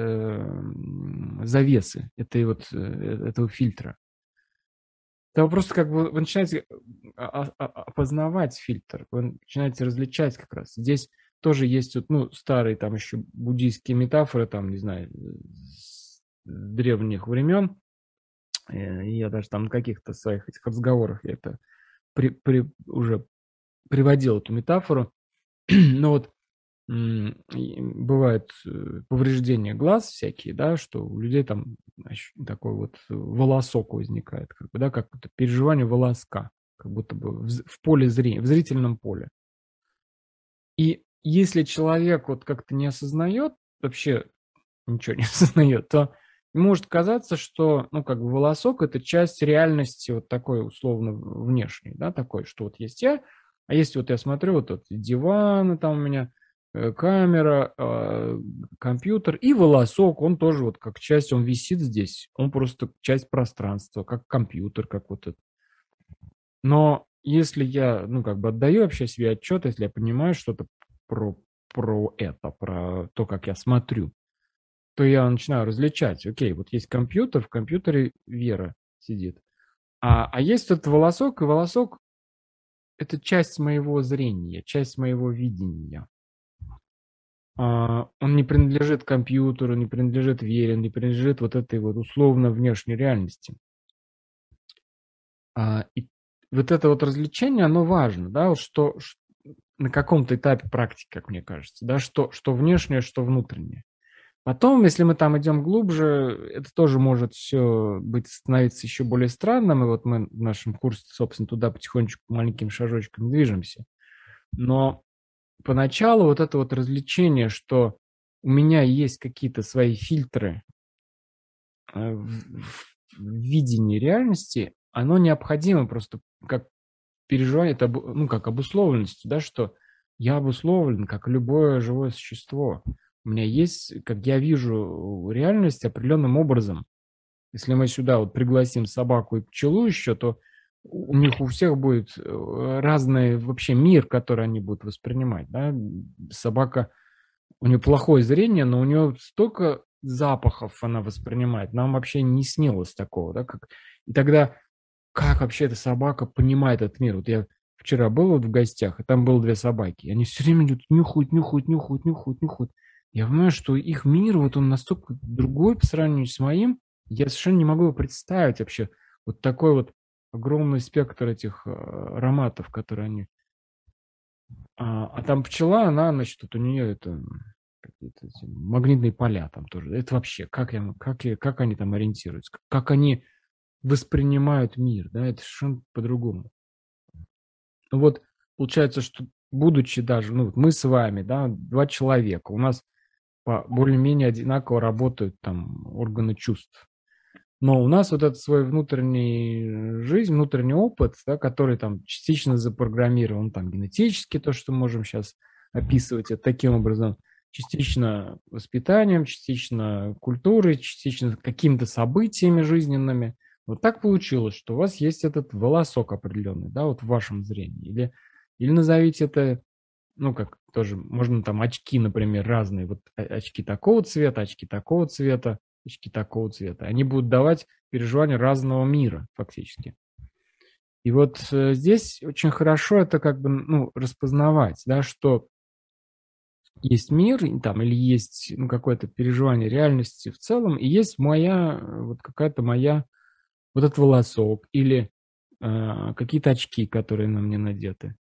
завесы, этого фильтра. Это вы просто как бы вы начинаете опознавать фильтр, вы начинаете различать как раз. Здесь тоже есть вот, ну, старые там еще буддийские метафоры, там, не знаю, с древних времен. Я даже там на каких-то своих этих разговорах я это уже приводил эту метафору. Но вот бывают повреждения глаз всякие, да, что у людей там такой вот волосок возникает, как бы, да, как это переживание волоска, как будто бы в поле зрения, в зрительном поле. И если человек вот как-то не осознает, вообще ничего не осознает, то может казаться, что, ну, как бы волосок – это часть реальности вот такой условно внешней, да, такой, что вот есть я, а есть вот я смотрю, вот этот диван там у меня, камера, компьютер и волосок, он тоже вот как часть, он висит здесь, он просто часть пространства, как компьютер, как вот это. Но если я, ну, как бы отдаю вообще себе отчет, если я понимаю что-то про это, про то, как я смотрю, то я начинаю различать. Окей, вот есть компьютер, в компьютере Вера сидит. А есть этот волосок, и волосок – это часть моего зрения, часть моего видения. Он не принадлежит компьютеру, не принадлежит Вере, не принадлежит вот этой вот условно внешней реальности. И вот это вот развлечение, оно важно, да, вот что на каком-то этапе практики, как мне кажется, да, что внешнее, что внутреннее. Потом, если мы там идем глубже, это тоже может все становиться еще более странным, и вот мы в нашем курсе, собственно, туда потихонечку маленькими шажочками движемся. Но поначалу вот это вот развлечение, что у меня есть какие-то свои фильтры в видении реальности, оно необходимо просто как переживание, это, ну, как обусловленность, да, что я обусловлен, как любое живое существо. У меня есть, как я вижу реальность определенным образом. Если мы сюда вот пригласим собаку и пчелу еще, то у них у всех будет разный вообще мир, который они будут воспринимать. Да? Собака, у нее плохое зрение, но у нее столько запахов она воспринимает. Нам вообще не снилось такого. Да? И тогда как вообще эта собака понимает этот мир? Вот я вчера был вот в гостях, и там было две собаки. И они все время идут, нюхают, нюхают, нюхают, нюхают, нюхают. Я понимаю, что их мир, вот он настолько другой по сравнению с моим, я совершенно не могу его представить вообще. Вот такой вот огромный спектр этих ароматов, которые они... А там пчела, она, значит, вот у нее это какие-то эти магнитные поля там тоже. Это вообще, как они там ориентируются, как они воспринимают мир, да, это совершенно по-другому. Вот получается, что будучи даже, ну, мы с вами, да, два человека, у нас более-менее одинаково работают там органы чувств. Но у нас вот этот свой внутренний жизнь, внутренний опыт, да, который там частично запрограммирован, там генетически, то, что можем сейчас описывать, это таким образом, частично воспитанием, частично культурой, частично какими-то событиями жизненными. Вот так получилось, что у вас есть этот волосок определенный, да, вот в вашем зрении. Или назовите это ну, как тоже, можно там очки, например, разные, вот очки такого цвета, очки такого цвета, очки такого цвета. Они будут давать переживания разного мира, фактически. И вот здесь очень хорошо это как бы, ну, распознавать, да, что есть мир, там, или есть, ну, какое-то переживание реальности в целом, и есть моя, вот какая-то моя, вот этот волосок, или какие-то очки, которые на мне надеты.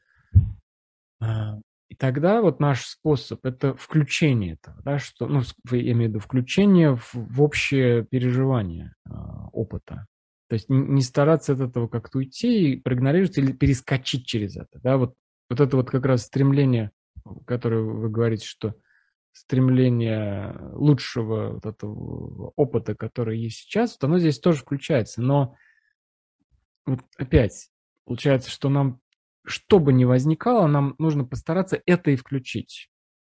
И тогда вот наш способ – это включение этого, да, что, ну, я имею в виду включение в общее переживание опыта. То есть не стараться от этого как-то уйти и проигнорировать или перескочить через это. Да, вот это вот как раз стремление, которое вы говорите, что стремление лучшего вот этого опыта, который есть сейчас, вот оно здесь тоже включается. Но вот опять получается, что нам, что бы ни возникало, нам нужно постараться это и включить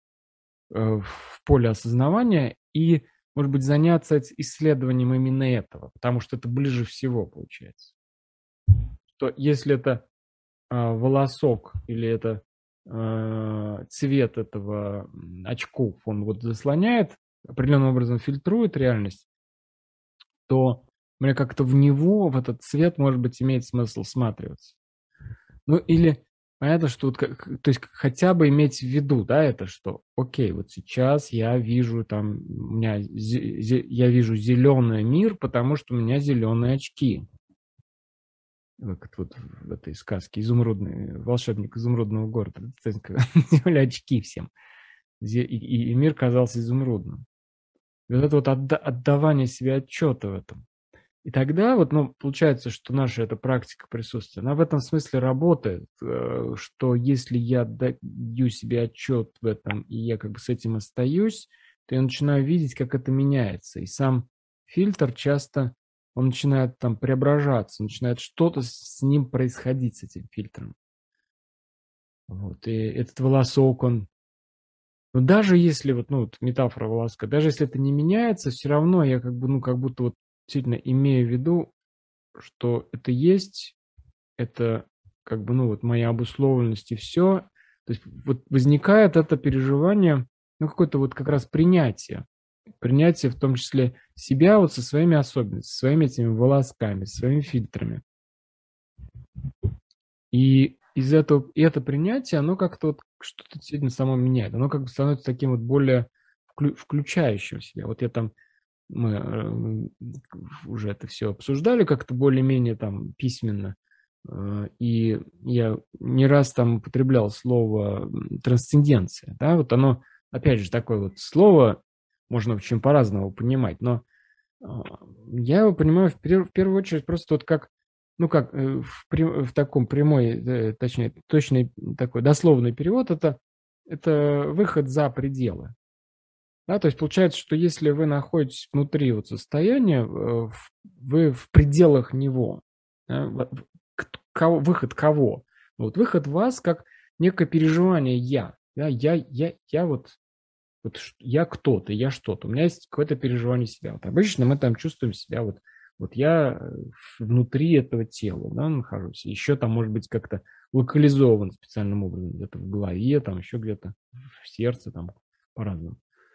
в поле осознавания и, может быть, заняться исследованием именно этого, потому что это ближе всего получается. То если это волосок или это цвет этого очков, он вот заслоняет, определенным образом фильтрует реальность, то мне как-то в него, в этот цвет, может быть, имеет смысл всматриваться. Ну, или понятно, что вот, то есть хотя бы иметь в виду, да, это, что, окей, вот сейчас я вижу там, у меня, я вижу зеленый мир, потому что у меня зеленые очки. Как вот в этой сказке «Изумрудный волшебник изумрудного города». Делали очки всем. И мир казался изумрудным. И вот это вот отдавание себе отчета в этом. И тогда вот, ну, получается, что наша эта практика присутствия, она в этом смысле работает, что если я даю себе отчет в этом, и я как бы с этим остаюсь, то я начинаю видеть, как это меняется. И сам фильтр часто, он начинает там преображаться, начинает что-то с ним происходить, с этим фильтром. Вот, и этот волосок, он, ну, даже если вот, ну, вот метафора волоска, даже если это не меняется, все равно я как бы, ну, как будто вот действительно имею в виду, что это есть, это как бы, ну, вот моя обусловленность и все. То есть вот возникает это переживание, ну, какое-то вот как раз принятие. Принятие в том числе себя вот со своими особенностями, своими этими волосками, своими фильтрами. И из этого, и это принятие, оно как-то вот что-то действительно само меняет. Оно как бы становится таким вот более включающим себя. Вот я там, мы уже это все обсуждали как-то более-менее там письменно. И я не раз там употреблял слово трансценденция. Да? Вот оно, опять же, такое вот слово, можно очень по-разному понимать, но я его понимаю в первую очередь просто вот как, ну как в таком прямой, точнее, точный такой дословный перевод, это выход за пределы. Да, то есть получается, что если вы находитесь внутри вот состояния, вы в пределах него. Да, выход кого? Вот выход вас как некое переживание «я». Да, я вот я кто-то, я что-то. У меня есть какое-то переживание себя. Вот обычно мы там чувствуем себя, вот я внутри этого тела, да, нахожусь. Еще там может быть как-то локализован специальным образом, где-то в голове, там еще где-то в сердце, там по-разному.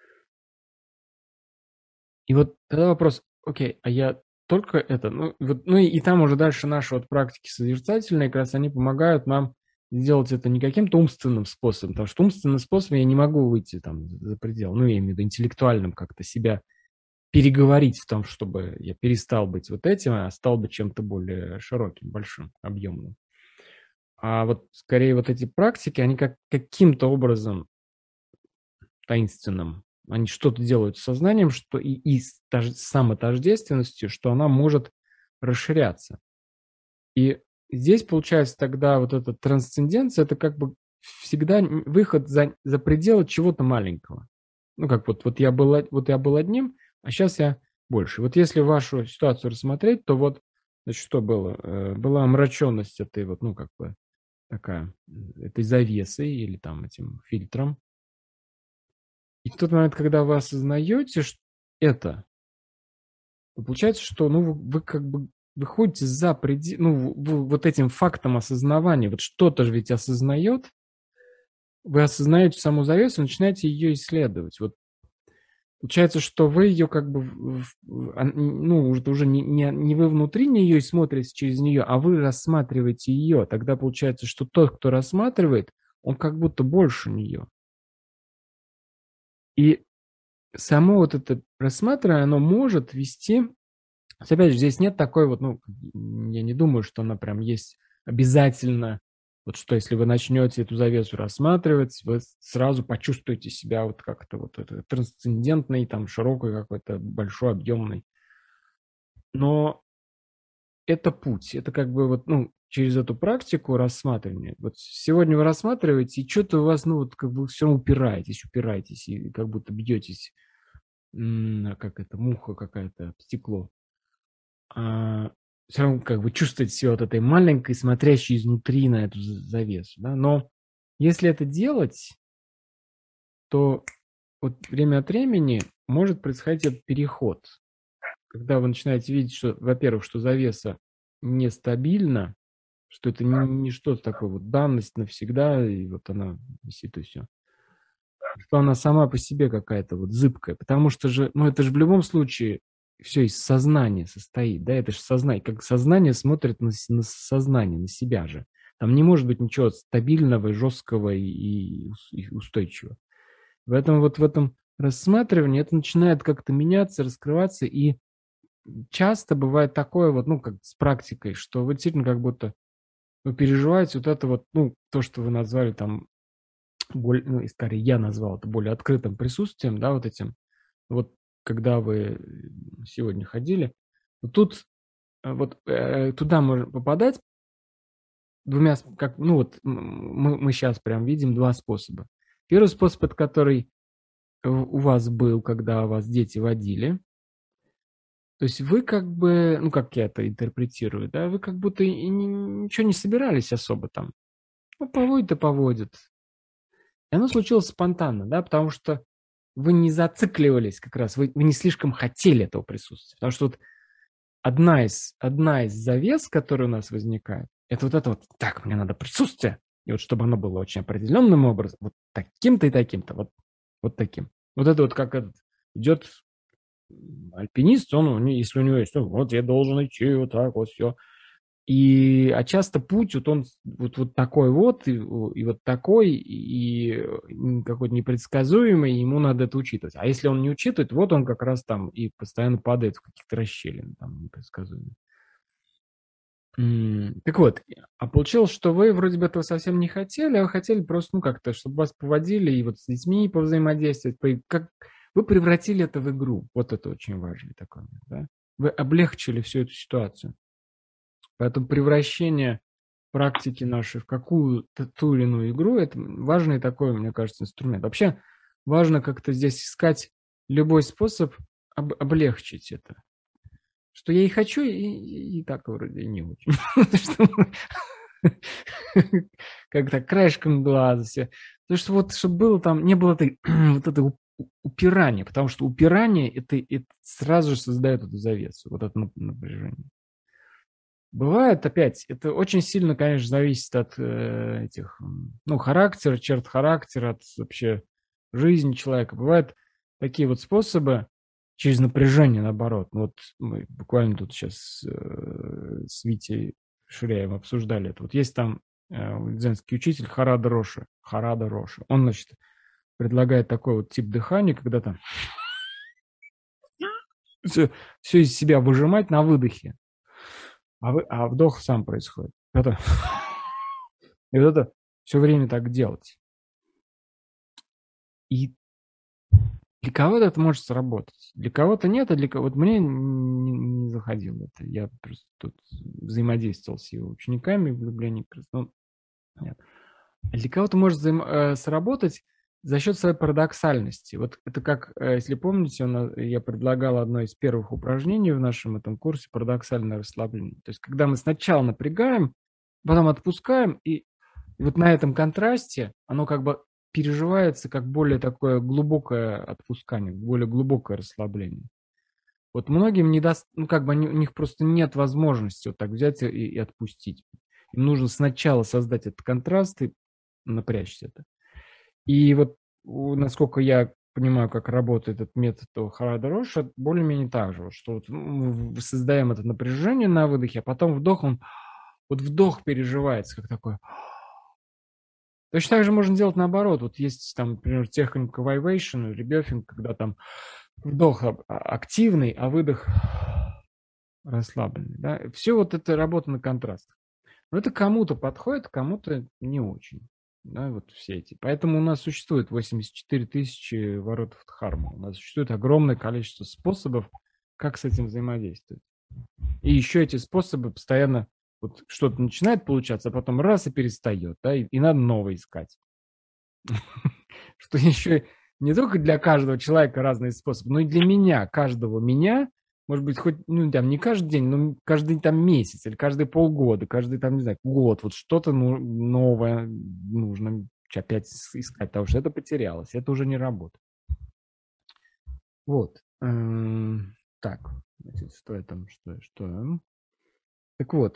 И вот тогда вопрос, окей, а я только это, ну, вот, ну и там уже дальше наши вот практики созерцательные, как раз они помогают нам сделать это не каким-то умственным способом, потому что умственным способом я не могу выйти там за предел, ну, я имею в виду интеллектуальным как-то себя переговорить в том, чтобы я перестал быть вот этим, а стал быть чем-то более широким, большим, объемным. А вот скорее вот эти практики, они как каким-то образом таинственным, они что-то делают с сознанием, что и с самотождественностью, что она может расширяться. И здесь получается тогда вот эта трансценденция, это как бы всегда выход за пределы чего-то маленького. Ну, как вот я был одним, а сейчас я больше. Вот если вашу ситуацию рассмотреть, то вот, значит, что было? Была омраченность этой вот, ну, как бы такая, этой завесой или там этим фильтром. И в тот момент, когда вы осознаете это, то получается, что, ну, вы как бы выходите за предел, ну, вы вот этим фактом осознавания, вот что-то же ведь осознает, вы осознаете саму завесу, начинаете ее исследовать. Вот получается, что вы ее как бы, ну, уже не вы внутри нее и смотрите через нее, а вы рассматриваете ее. Тогда получается, что тот, кто рассматривает, он как будто больше нее. И само вот это рассматривание, оно может вести. Опять же, здесь нет такой вот, ну, я не думаю, что она прям есть обязательно. Вот что, если вы начнете эту завесу рассматривать, вы сразу почувствуете себя вот как-то вот это трансцендентный, там, широкой какой-то, большой, объемный. Но это путь, это как бы вот, ну, через эту практику рассматривания. Вот сегодня вы рассматриваете, и что-то у вас, ну, вот как бы все упираетесь, и как будто бьетесь, как это, муха какая-то, в стекло. Все равно как бы чувствуете себя вот этой маленькой, смотрящей изнутри на эту завесу. Да? Но если это делать, то вот время от времени может происходить этот переход, когда вы начинаете видеть, что, во-первых, что завеса нестабильна, что это не что-то такое, вот данность навсегда, и вот она висит и все. Что она сама по себе какая-то вот зыбкая, потому что же, ну это же в любом случае все из сознания состоит, да, это же сознание, как сознание смотрит на сознание, на себя же. Там не может быть ничего стабильного, жесткого и устойчивого. В этом рассматривании это начинает как-то меняться, раскрываться, и часто бывает такое вот, ну, как с практикой, что вы действительно как будто вы переживаете вот это вот, ну, то, что вы назвали там, ну, скорее я назвал это более открытым присутствием, да, вот этим. Вот когда вы сегодня ходили, вот тут вот туда можно попадать двумя, как, ну вот мы сейчас прям видим два способа. Первый способ, это который у вас был, когда вас дети водили. То есть вы как бы, ну как я это интерпретирую, да, вы как будто и ничего не собирались особо там. Ну, поводит и поводит. И оно случилось спонтанно, да, потому что вы не зацикливались как раз, вы не слишком хотели этого присутствия. Потому что вот одна из завес, которая у нас возникает, это вот, так, мне надо присутствие, и вот чтобы оно было очень определенным образом, вот таким-то и таким-то, вот таким. Вот это вот как этот идет альпинист, если у него есть, ну, вот я должен идти вот так вот все. А часто путь, вот он вот такой вот, и вот такой, и какой-то непредсказуемый, ему надо это учитывать. А если он не учитывает, вот он как раз там и постоянно падает в каких-то расщелин, там, непредсказуемые. Так вот, а получилось, что вы вроде бы этого совсем не хотели, а вы хотели просто, ну, как-то, чтобы вас поводили и вот с детьми повзаимодействовать, как вы превратили это в игру. Вот это очень важный такой момент, да? Вы облегчили всю эту ситуацию. Поэтому превращение практики нашей в какую-то ту или иную игру – это важный такой, мне кажется, инструмент. Вообще важно как-то здесь искать любой способ облегчить это. Что я и хочу, и так вроде не очень. Как-то краешком глаза все. Потому что вот, чтобы было там, не было вот это упирание, потому что упирание это сразу же создает эту завесу, вот это напряжение. Бывает, опять, это очень сильно, конечно, зависит от этих, ну, характера, черт характера, от вообще жизни человека. Бывают такие вот способы через напряжение, наоборот. Вот мы буквально тут сейчас с Витей Ширяем обсуждали это. Вот есть там дзенский учитель Харада Роши. Харада Роши. Он, значит, предлагает такой вот тип дыхания, когда там все из себя выжимать на выдохе. А вдох сам происходит. И вот это все время так делать. И для кого-то это может сработать. Для кого-то нет, а вот мне не заходило это. Я просто тут взаимодействовал с его учениками в Люблине. Ну, нет. А для кого-то может сработать за счет своей парадоксальности. Вот это как, если помните, я предлагал одно из первых упражнений в нашем этом курсе парадоксальное расслабление. То есть когда мы сначала напрягаем, потом отпускаем, и вот на этом контрасте оно как бы переживается как более такое глубокое отпускание, более глубокое расслабление. Вот многим не даст, ну как бы у них просто нет возможности вот так взять и отпустить. Им нужно сначала создать этот контраст и напрячься это. И вот насколько я понимаю, как работает этот метод Харада Роша, более-менее так же, вот, что вот, создаем это напряжение на выдохе, а потом вдох, вот вдох переживается как такой. Точно так же можно делать наоборот. Вот есть там, например, техника vibration или бёфинг, когда там вдох активный, а выдох расслабленный. Да? Все вот это работа на контрастах. Но это кому-то подходит, кому-то не очень. Да, вот все эти. Поэтому у нас существует 84 тысячи ворот в Дхарму. У нас существует огромное количество способов, как с этим взаимодействовать. И еще эти способы постоянно вот что-то начинает получаться, а потом раз и перестает, да, и надо новое искать. Что еще не только для каждого человека разные способы, но и для меня, каждого меня, может быть, хоть, ну, там, не каждый день, но каждый там месяц или каждые полгода, каждый там, не знаю, год, вот что-то новое нужно опять искать, потому что это потерялось, это уже не работает. Вот. Так, значит, что я там, что? Так вот,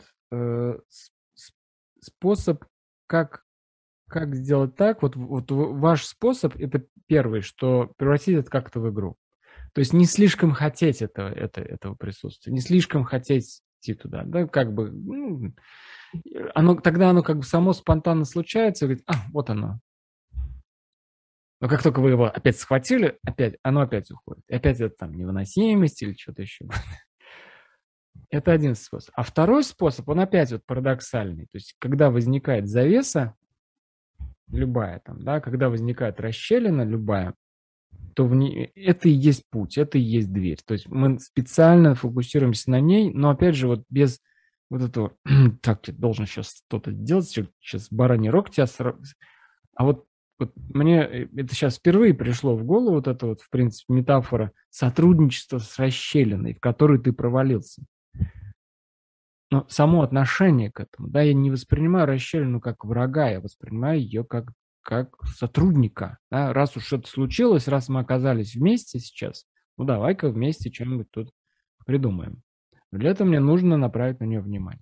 способ, как сделать так, вот ваш способ, это первый, что превратить это как-то в игру. То есть не слишком хотеть этого присутствия, не слишком хотеть идти туда, да, как бы, тогда оно как бы само спонтанно случается, и говорит, вот оно. Но как только вы его опять схватили, оно опять уходит. И опять это там невыносимость или что-то еще. Это один способ. А второй способ, он опять вот парадоксальный. То есть когда возникает завеса, любая там, да, когда возникает расщелина любая, то это и есть путь, это и есть дверь. То есть мы специально фокусируемся на ней, но опять же вот без вот этого, так, ты должен сейчас что-то делать, сейчас бараний рог тебя А вот мне это сейчас впервые пришло в голову, вот это вот, в принципе, метафора сотрудничества с расщелиной, в которой ты провалился. Но само отношение к этому, да, я не воспринимаю расщелину как врага, я воспринимаю ее как сотрудника. Да? Раз уж что-то случилось, раз мы оказались вместе сейчас, ну давай-ка вместе что-нибудь тут придумаем. Но для этого мне нужно направить на нее внимание.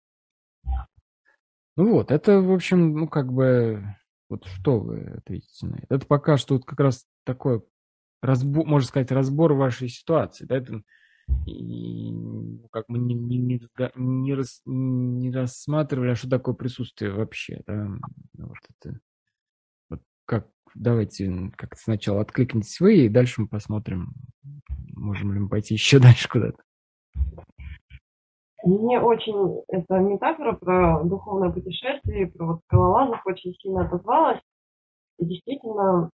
Ну вот, это, в общем, ну как бы, вот что вы ответите на это? Это пока что вот как раз такой разбор, можно сказать, разбор вашей ситуации. Да? Это и как мы не рассматривали, а что такое присутствие вообще. Да? Вот это, вот как, давайте как-то сначала откликнитесь вы, и дальше мы посмотрим, можем ли мы пойти еще дальше куда-то. Мне очень эта метафора про духовное путешествие, про вот скалолазов очень сильно отозвалась. И действительно,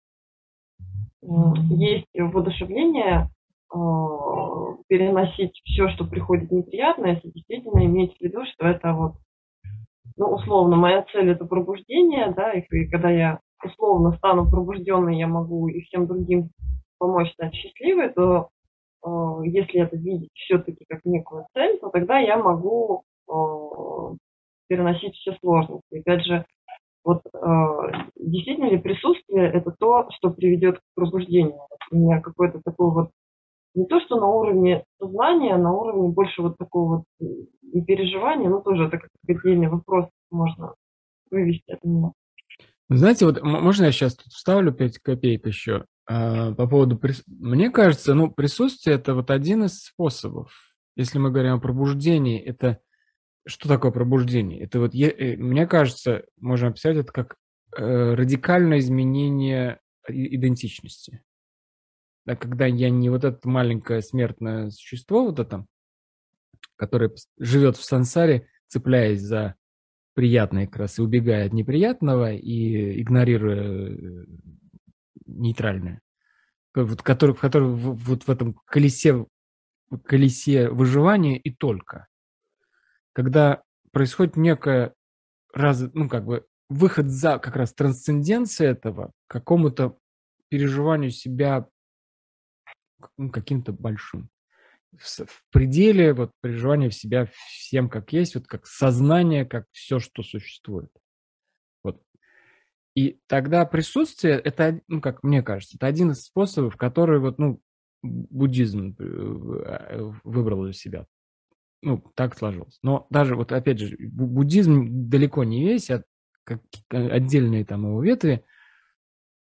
есть воодушевление переносить все, что приходит неприятное, если действительно иметь в виду, что это вот, ну, условно, моя цель – это пробуждение, да, и когда я условно стану пробужденной, я могу и всем другим помочь стать счастливой, то если это видеть все-таки как некую цель, то тогда я могу переносить все сложности. И опять же, вот действительно ли присутствие – это то, что приведет к пробуждению? У меня какой-то такой вот, не то что на уровне сознания, а на уровне больше вот такого вот и переживания, но тоже это как отдельный вопрос можно вывести от меня. Знаете, вот можно я сейчас тут вставлю 5 копеек еще? По поводу... Мне кажется, ну, присутствие – это вот один из способов. Если мы говорим о пробуждении, это... Что такое пробуждение? Это вот, мне кажется, можно описать это как радикальное изменение идентичности. Да, когда я не вот это маленькое смертное существо, вот это, которое живет в сансаре, цепляясь за приятное как раз и убегая от неприятного и игнорируя нейтральное, который вот в этом колесе выживания и только. Когда происходит некая ну, как бы выход за как раз трансценденция этого к какому-то переживанию себя каким-то большим. В пределе вот переживания в себя всем как есть, вот как сознание, как все, что существует. Вот. И тогда присутствие, это, ну, как мне кажется, это один из способов, который вот, ну, буддизм выбрал для себя. Ну, так сложилось. Но даже вот, опять же, буддизм далеко не весь, а как отдельные там его ветви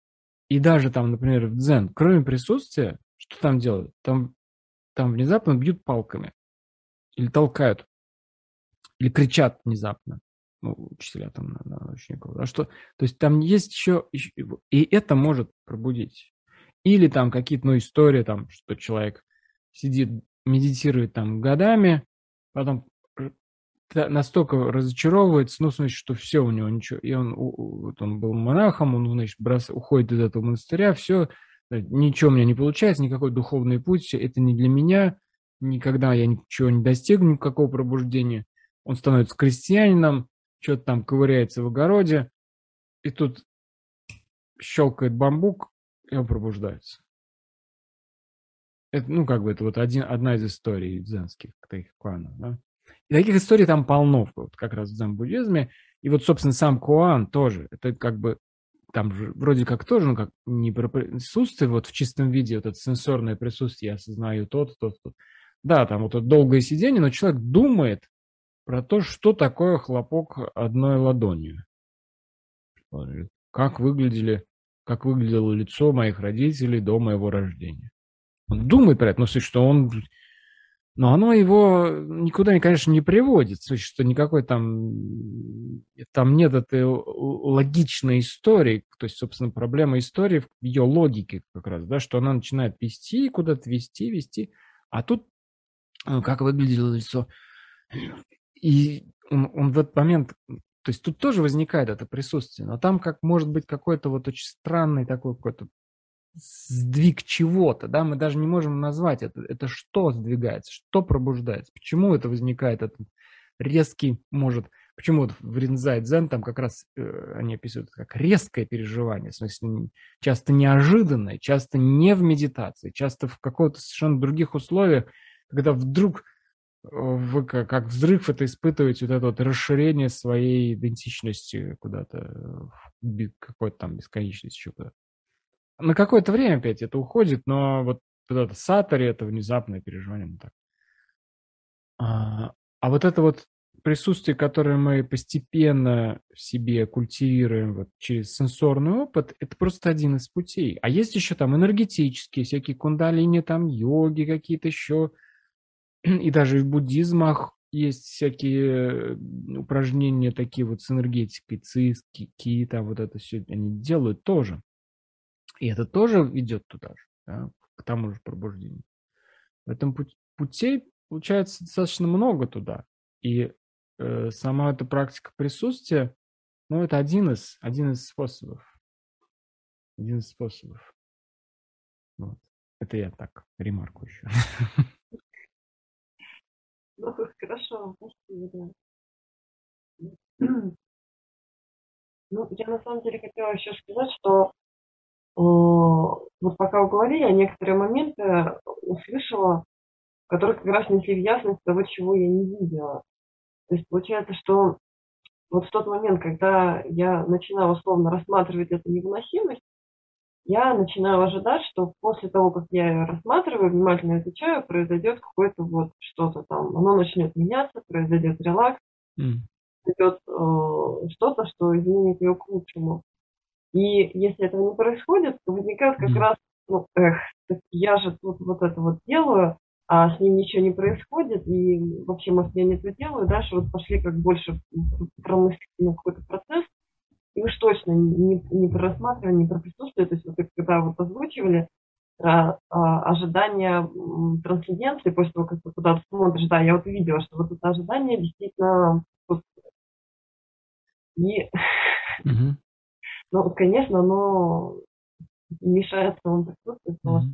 И даже там, например, в дзен, кроме присутствия, что там делают? Там внезапно бьют палками или толкают, или кричат внезапно. Ну, учителя там на учеников. А что? То есть там есть еще, и это может пробудить. Или там какие-то, ну, истории, там, что человек сидит, медитирует там годами, потом настолько разочаровывается, ну, в смысле, что все у него ничего, и вот он был монахом, он, значит, уходит из этого монастыря, все, ничего у меня не получается, никакой духовный путь, это не для меня, никогда я ничего не достигну, никакого пробуждения. Он становится крестьянином, что-то там ковыряется в огороде, и тут щелкает бамбук, и он пробуждается. Это, ну, как бы это вот одна из историй дзенских тайхкуана, да? И таких историй там полно, вот как раз в дзен-буддизме. И вот, собственно, сам Куан тоже, это как бы там же вроде как тоже, ну, как не про присутствие вот в чистом виде, вот это сенсорное присутствие, я осознаю тот. Да, там вот это долгое сидение, но человек думает про то, что такое хлопок одной ладонью. Как как выглядело лицо моих родителей до моего рождения. Он думает про это, но в смысле, что он... Но оно его никуда, конечно, не приводит. В смысле, что никакой там нет этой логичной истории. То есть, собственно, проблема истории в ее логике как раз, да, что она начинает вести, куда-то вести. А тут как выглядело лицо. И он в этот момент... То есть тут тоже возникает это присутствие, но там как может быть какой-то вот очень странный такой какой-то сдвиг чего-то, да, мы даже не можем назвать это. Это что сдвигается, что пробуждается, почему это возникает этот резкий, почему вот в Ринзай Дзен там как раз они описывают как резкое переживание, в смысле часто неожиданное, часто не в медитации, часто в какого-то совершенно других условиях, когда вдруг вы как взрыв это испытываете, вот это вот расширение своей идентичности куда-то в какой-то там бесконечность еще куда-то. На какое-то время опять это уходит, но вот это сатори, это внезапное переживание. Ну, так. Вот это вот присутствие, которое мы постепенно в себе культивируем вот через сенсорный опыт, это просто один из путей. А есть еще там энергетические, всякие кундалини, там йоги какие-то еще, и даже в буддизмах есть всякие упражнения такие вот с энергетикой, ци, ки, там вот это все они делают тоже. И это тоже ведет туда же, да, к тому же пробуждению. Поэтому путей получается достаточно много туда. И сама эта практика присутствия, ну, это один из способов. Один из способов. Вот. Это я так, ремарку еще. Ну, хорошо, спасибо, да. Ну, я на самом деле хотела еще сказать, что вот пока вы говорили, я некоторые моменты услышала, которые как раз несли в ясность того, чего я не видела. То есть получается, что вот в тот момент, когда я начинаю условно рассматривать эту невыносимость, я начинаю ожидать, что после того, как я ее рассматриваю, внимательно изучаю, произойдет какое-то вот что-то там, оно начнет меняться, произойдет релакс, произойдет что-то, что изменит ее к лучшему. И если этого не происходит, то возникает как раз, ну, так я же тут вот это вот делаю, а с ним ничего не происходит, и вообще, может, я не то делаю, дальше вот пошли как больше промыслительный какой-то процесс, и уж точно не про рассматривание, не про присутствие, то есть вот когда вот озвучивали ожидание трансценденции, после того, как ты куда-то смотришь, да, я вот увидела, что вот это ожидание действительно и ну, конечно, оно мешает самому присутствию,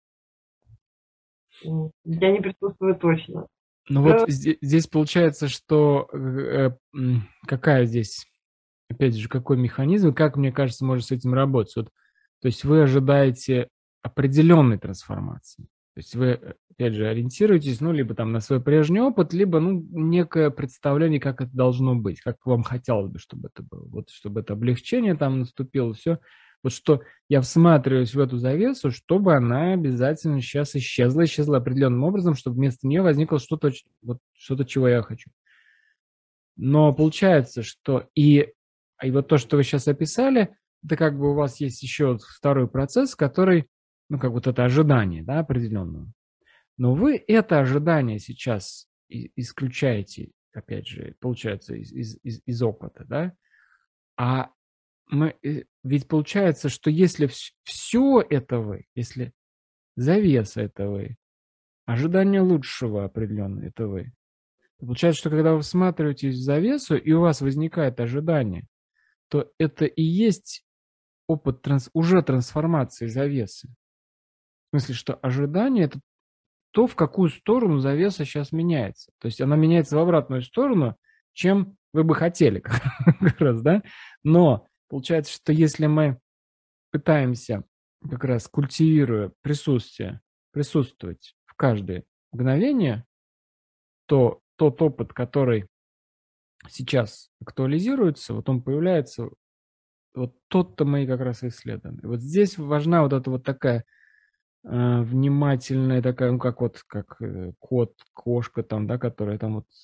я не присутствую точно. Ну вот здесь получается, что какая здесь, опять же, какой механизм, как, мне кажется, может с этим работать? Вот, то есть вы ожидаете определенной трансформации. То есть вы, опять же, ориентируетесь, ну, либо там на свой прежний опыт, либо, ну, некое представление, как это должно быть, как вам хотелось бы, чтобы это было. Вот, чтобы это облегчение там наступило, все. Вот что я всматриваюсь в эту завесу, чтобы она обязательно сейчас исчезла определенным образом, чтобы вместо нее возникло что-то, вот, что-то, чего я хочу. Но получается, что и вот то, что вы сейчас описали, это как бы у вас есть еще второй процесс, который, ну, как вот это ожидание, да, определенного. Но вы это ожидание сейчас исключаете, опять же, получается, из опыта, да? А ведь получается, что если все это вы, если завеса это вы, ожидание лучшего определенное это вы, то получается, что когда вы всматриваетесь в завесу, и у вас возникает ожидание, то это и есть опыт уже трансформации завесы. В смысле, что ожидание – это то, в какую сторону завеса сейчас меняется. То есть она меняется в обратную сторону, чем вы бы хотели, как раз, да? Но получается, что если мы пытаемся, как раз культивируя присутствовать в каждое мгновение, то тот опыт, который сейчас актуализируется, вот он появляется, вот тот-то мы и как раз исследуем. И вот здесь важна вот эта вот такая внимательная такая, ну, как вот, как кот, кошка там, да, которая там вот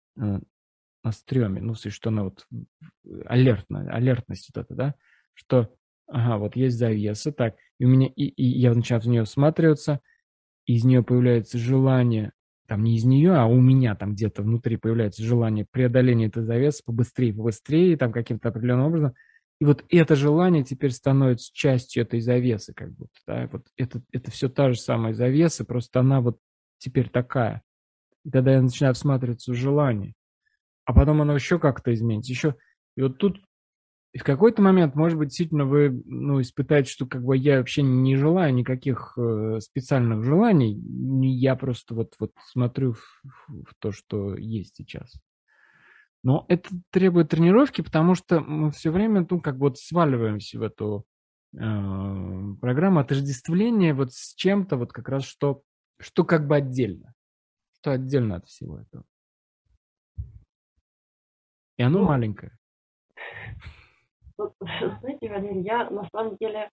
на стреме, ну, в смысле, что она вот алертность вот эта, да, что, ага, вот есть завеса, так, и у меня, и я начинаю в нее всматриваться, и из нее появляется желание, там не из нее, а у меня там где-то внутри появляется желание преодоления этой завесы побыстрее, там каким-то определенным образом. И вот это желание теперь становится частью этой завесы, как будто, да, вот это все та же самая завеса, просто она вот теперь такая. И тогда я начинаю всматриваться в желание, а потом оно еще как-то изменится, еще. И вот тут и в какой-то момент, может быть, действительно вы, ну, испытаете, что как бы я вообще не желаю никаких специальных желаний, я просто вот смотрю в то, что есть сейчас. Но это требует тренировки, потому что мы все время, ну, как бы вот сваливаемся в эту программу отождествления вот с чем-то, вот как раз что как бы отдельно, что отдельно от всего этого. И оно маленькое. Вот, знаете, Валерий, я на самом деле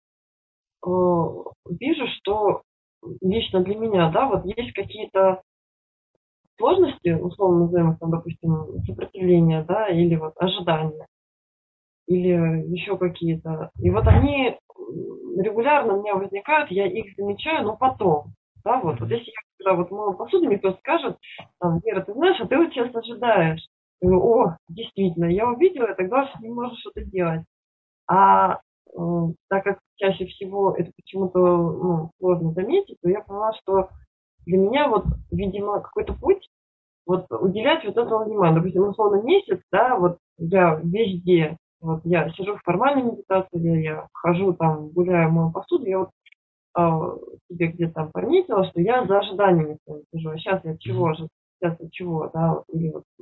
вижу, что лично для меня, да, вот есть какие-то сложности, условно назовем их, там, допустим, сопротивление, да, или вот ожидания, или еще какие-то. И вот они регулярно у меня возникают, я их замечаю, но потом, да, вот если я когда вот мою посуду, мне кто-то скажет, там, Вера, ты знаешь, а ты вот сейчас ожидаешь. Я говорю, о, действительно, я увидела, тогда не можешь что-то делать. А так как чаще всего это почему-то сложно заметить, то я поняла, что для меня вот, видимо, какой-то путь вот уделять вот этому внимание. Допустим, условно месяц, да, вот я везде, вот я сижу в формальной медитации, я хожу там, гуляю, мою посуду, я вот себе где-то там пометила, что я за ожиданиями сижу. А сейчас я чего же, сейчас я чего, да, вот, или вот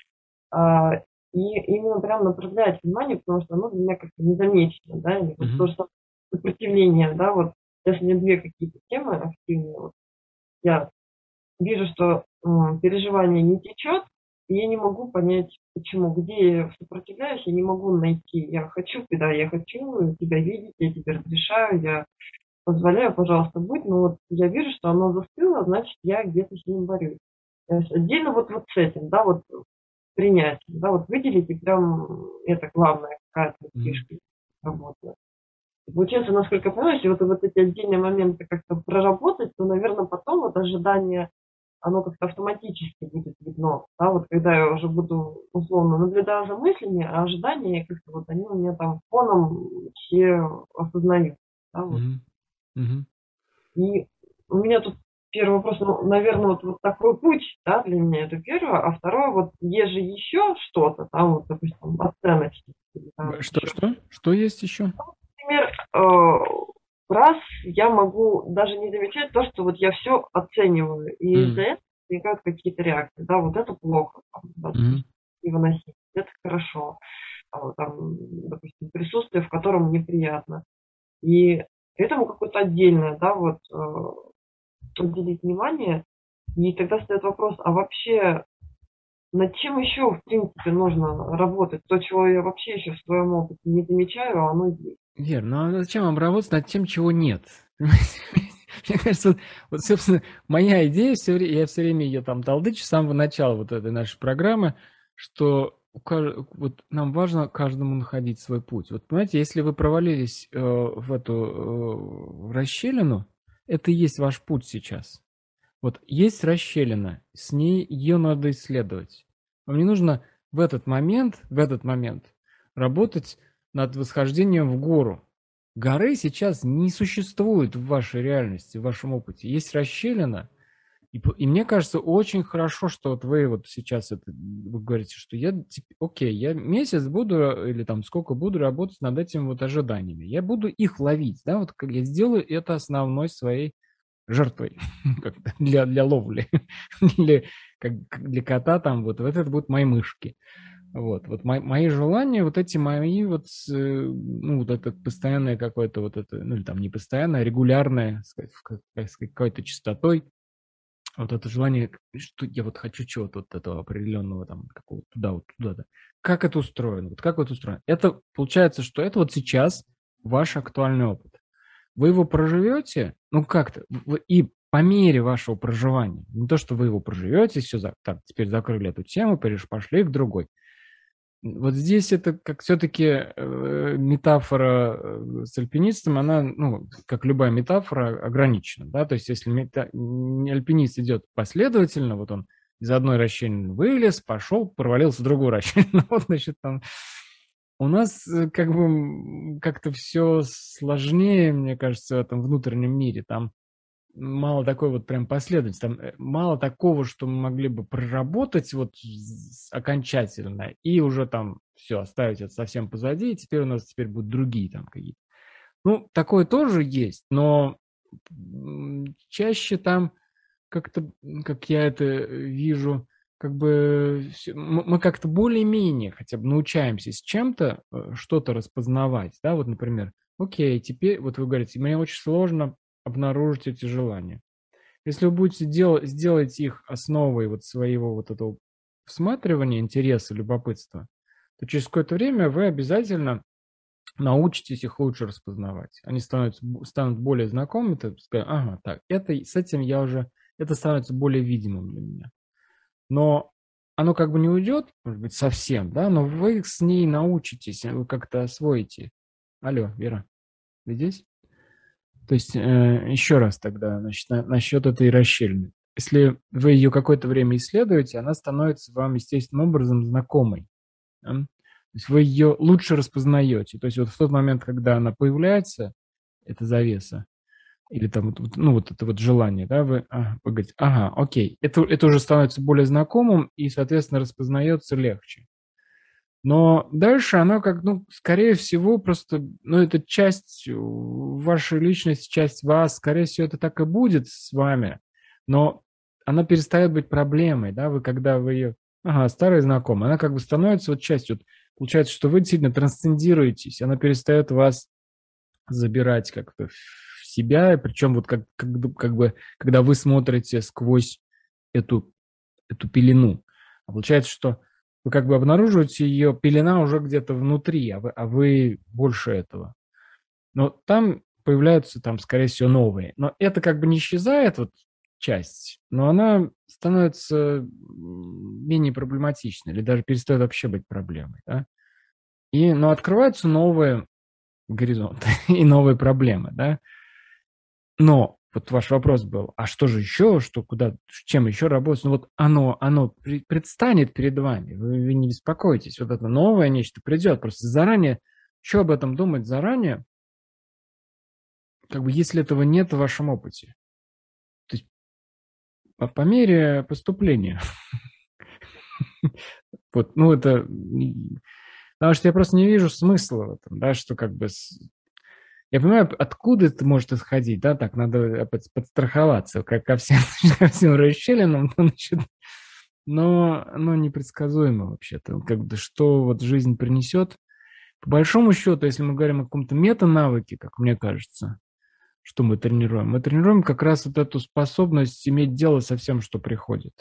и именно прям направлять внимание, потому что оно для меня как-то незамечено, да, или вот то же самое сопротивление, да, вот сейчас у меня две какие-то темы активные, вот я вижу, что переживание не течет, и я не могу понять, почему, где я сопротивляюсь, я не могу найти, я хочу, когда я хочу тебя видеть, я тебе разрешаю, я позволяю, пожалуйста, будь, но вот я вижу, что оно застыло, значит, я где-то с ним борюсь. То есть отдельно вот с этим, да, вот принять, да, вот выделить, и прям это главная какая-то фишка работы. Получается, насколько я понимаю, если вот эти отдельные моменты как-то проработать, то, наверное, потом вот ожидание, оно как-то автоматически будет видно, да, вот когда я уже буду, условно, наблюдаю за мыслями, а ожидания как-то вот они у меня там фоном все осознают, да, вот. И у меня тут первый вопрос, ну, наверное, вот такой путь, да, для меня это первое, а второе, вот есть же еще что-то, там, вот, допустим, оценочки. Что есть еще? Например, раз я могу даже не замечать то, что вот я все оцениваю, и из-за этого возникают какие-то реакции, да, вот это плохо, там, да, невыносимо, это хорошо, там, допустим, присутствие, в котором неприятно. И этому какое-то отдельное, да, вот уделить внимание, и тогда встает вопрос, а вообще над чем еще, в принципе, нужно работать? То, чего я вообще еще в своем опыте не замечаю, а оно есть. Вер, ну а зачем вам работать над тем, чего нет? Мне кажется, вот, собственно, моя идея, я все время ее там толдычу с самого начала вот этой нашей программы, что Вот нам важно каждому находить свой путь. Вот понимаете, если вы провалились в эту расщелину, это и есть ваш путь сейчас. Вот есть расщелина, с ней ее надо исследовать. Вам не нужно в этот момент работать над восхождением в гору. Горы сейчас не существует в вашей реальности, в вашем опыте. Есть расщелина, и мне кажется, очень хорошо, что вот вы вот сейчас вы говорите, что окей, я месяц буду или там сколько буду работать над этими вот ожиданиями. Я буду их ловить, да, вот как я сделаю это основной своей жертвой для ловли. Или как для кота там вот это будут мои мышки. Вот мои желания, вот эти мои вот, ну, вот это постоянное какое-то вот это, ну, или там не постоянное, а регулярное, с какой-то частотой, вот это желание, что я вот хочу чего-то вот этого определенного там, какого-то туда, вот туда-то. Как это устроено? Вот как это устроено? Это получается, что это вот сейчас ваш актуальный опыт. Вы его проживете, ну как-то, и по мере вашего проживания, не то, что вы его проживете, все, так, теперь закрыли эту тему, пошли к другой. Вот здесь это как все-таки метафора с альпинистом, она, ну, как любая метафора, ограничена, да, то есть если альпинист идет последовательно, вот он из одной расщелины вылез, пошел, провалился в другую расщелину, вот, значит, там у нас как бы как-то все сложнее, мне кажется, в этом внутреннем мире, там мало такой вот прям последовательности, там мало такого, что мы могли бы проработать вот окончательно и уже там все, оставить это совсем позади, и теперь у нас будут другие там какие-то. Ну, такое тоже есть, но чаще там как-то, как я это вижу, как бы мы как-то более-менее хотя бы научаемся с чем-то что-то распознавать, да, вот, например, окей, теперь, вот вы говорите, мне очень сложно обнаружить эти желания. Если вы будете сделать их основой вот своего вот этого всматривания, интереса, любопытства, то через какое-то время вы обязательно научитесь их лучше распознавать. Они станут более знакомыми, так сказать, ага, так, с этим это становится более видимым для меня. Но оно как бы не уйдет, может быть, совсем, да, но вы с ней научитесь, вы как-то освоите. Алло, Вера, вы здесь? То есть, еще раз тогда, значит, насчет этой расщелины. Если вы ее какое-то время исследуете, она становится вам естественным образом знакомой. Да? То есть вы ее лучше распознаете. То есть вот в тот момент, когда она появляется, эта завеса, или там, ну, вот это вот желание, да, вы говорите, ага, окей, это уже становится более знакомым и, соответственно, распознается легче. Но дальше оно как, ну, скорее всего, просто, ну, это часть вашей личности, часть вас, скорее всего, это так и будет с вами, но она перестает быть проблемой, да, когда вы ее, ага, старая знакомая, она как бы становится вот частью, вот, получается, что вы действительно трансцендируетесь, она перестает вас забирать как-то в себя, причем вот как бы, когда вы смотрите сквозь эту пелену, а получается, что вы как бы обнаруживаете ее, пелена уже где-то внутри, а вы больше этого. Но там появляются, там, скорее всего, новые. Но это как бы не исчезает, вот часть, но она становится менее проблематичной или даже перестает вообще быть проблемой. Да? Но открываются новые горизонты и новые проблемы. Да? Но вот ваш вопрос был, а что же еще, чем еще работать? Ну вот оно предстанет перед вами, вы не беспокойтесь, вот это новое нечто придет, просто заранее, что об этом думать заранее, как бы если этого нет в вашем опыте. То есть по мере поступления. Вот, ну это, потому что я просто не вижу смысла в этом, да, что как бы я понимаю, откуда это может исходить, да, так, надо подстраховаться, как ко всем, ко всем расщелинам, значит, но непредсказуемо вообще-то, как бы, что вот жизнь принесет. По большому счету, если мы говорим о каком-то мета-навыке, как мне кажется, что мы тренируем? Мы тренируем как раз вот эту способность иметь дело со всем, что приходит.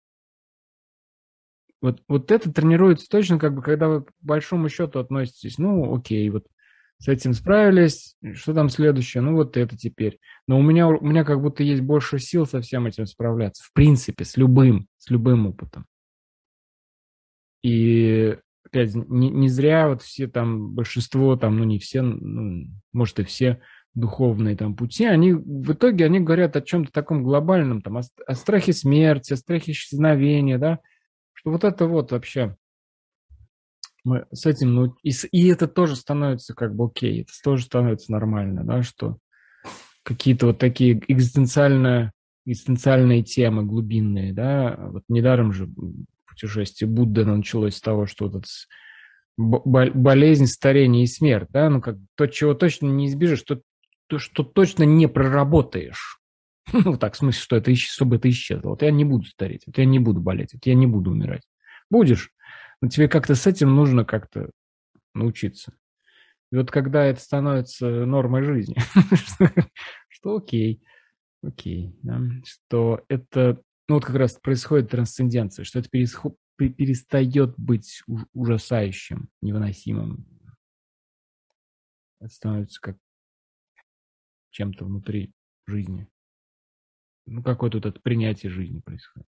Вот это тренируется точно, как бы, когда вы по большому счету относитесь, ну, окей, вот с этим справились, что там следующее, ну, вот это теперь. Но у меня как будто есть больше сил со всем этим справляться, в принципе, с любым опытом. И опять, не зря вот все там, большинство там, ну не все, ну, может и все духовные там пути, они в итоге они говорят о чем-то таком глобальном, там, о страхе смерти, о страхе исчезновения, да, что вот это вот вообще мы с этим, ну, и это тоже становится как бы окей, это тоже становится нормально, да, что какие-то вот такие экзистенциальные темы глубинные, да, вот недаром же путешествие Будды началось с того, что вот это болезнь, старение и смерть, да, ну, как то, чего точно не избежишь, то, что точно не проработаешь. Ну, так, в смысле, что это, чтобы это исчезло. Вот я не буду стареть, вот я не буду болеть, вот я не буду умирать. Будешь, но тебе как-то с этим нужно как-то научиться. И вот когда это становится нормой жизни, что окей, да, что это, ну вот как раз происходит трансценденция, что это перестает быть ужасающим, невыносимым. Это становится как чем-то внутри жизни. Ну, какое-то вот это принятие жизни происходит.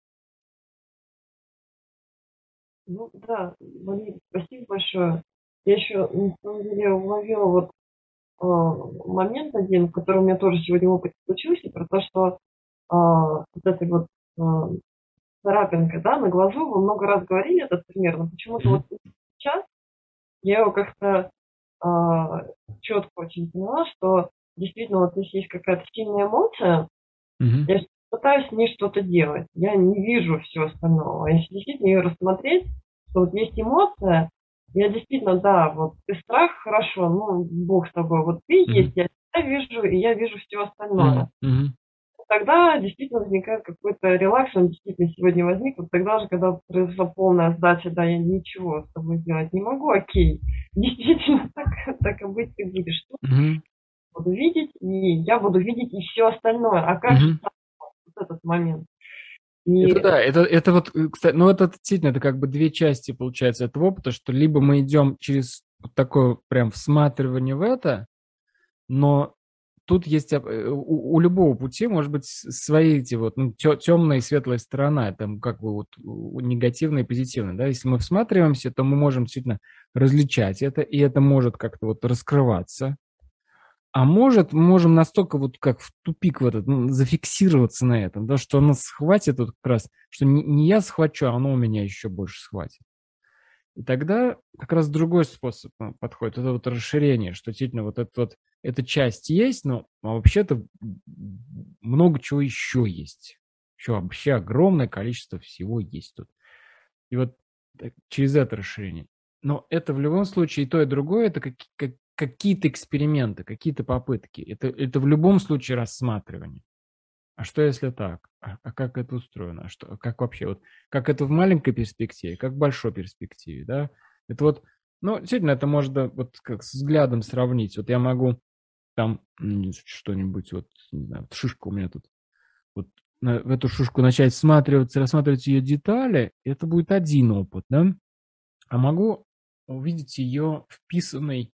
Ну да, Валерий, спасибо большое. Я еще, на самом деле, уловила вот момент один, в котором у меня тоже сегодня опыт случился, про то, что вот этой вот царапинка, да, на глазу, вы много раз говорили этот пример, но почему-то вот сейчас я его как-то четко очень поняла, что действительно вот если есть какая-то сильная эмоция, я пытаюсь с ней что-то делать, я не вижу все остальное. А если действительно ее рассмотреть, что вот есть эмоция, я действительно, да, вот ты страх, хорошо, ну, Бог с тобой, вот ты есть, я тебя вижу, и я вижу все остальное. Тогда действительно возникает какой-то релакс, он действительно сегодня возник, вот тогда же, когда произошла полная сдача, да, я ничего с тобой сделать не могу, окей, действительно так и быть ты будешь. Буду видеть, и я буду видеть и все остальное. А как же вот этот момент? Это да, это вот, кстати, ну это действительно, это как бы две части, получается, этого опыта, что либо мы идем через вот такое прям всматривание в это, но тут есть у любого пути может быть свои эти вот, ну, темная и светлая сторона, там как бы вот негативная и позитивная, да, если мы всматриваемся, то мы можем действительно различать это, и это может как-то вот раскрываться, а может, мы можем настолько вот как в тупик в этот, ну, зафиксироваться на этом, да, что нас схватит вот как раз, что не я схвачу, а оно у меня еще больше схватит. И тогда как раз другой способ подходит. Это вот расширение, что действительно вот, эта часть есть, но вообще-то много чего еще есть. Еще вообще огромное количество всего есть тут. И вот через это расширение. Но это в любом случае и то, и другое, это какие-то эксперименты, какие-то попытки. Это в любом случае рассматривание. А что если так? А как это устроено? А что, как вообще? Вот, как это в маленькой перспективе, как в большой перспективе, да? Это вот, ну, действительно, это можно вот как с взглядом сравнить. Вот я могу там что-нибудь, вот, не знаю, вот шишка у меня тут, вот в эту шишку начать всматриваться, рассматривать ее детали, это будет один опыт, да? А могу увидеть ее вписанной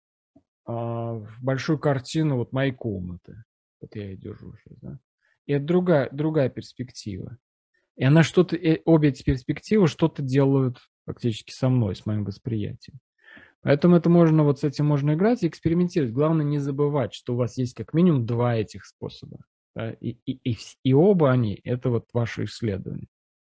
в большую картину вот моей комнаты. Вот я ее держу сейчас, да? И это другая перспектива. И она что-то, обе эти перспективы что-то делают фактически со мной, с моим восприятием. Поэтому это можно, вот с этим можно играть и экспериментировать. Главное не забывать, что у вас есть как минимум два этих способа. Да? И оба они, это вот ваши исследования.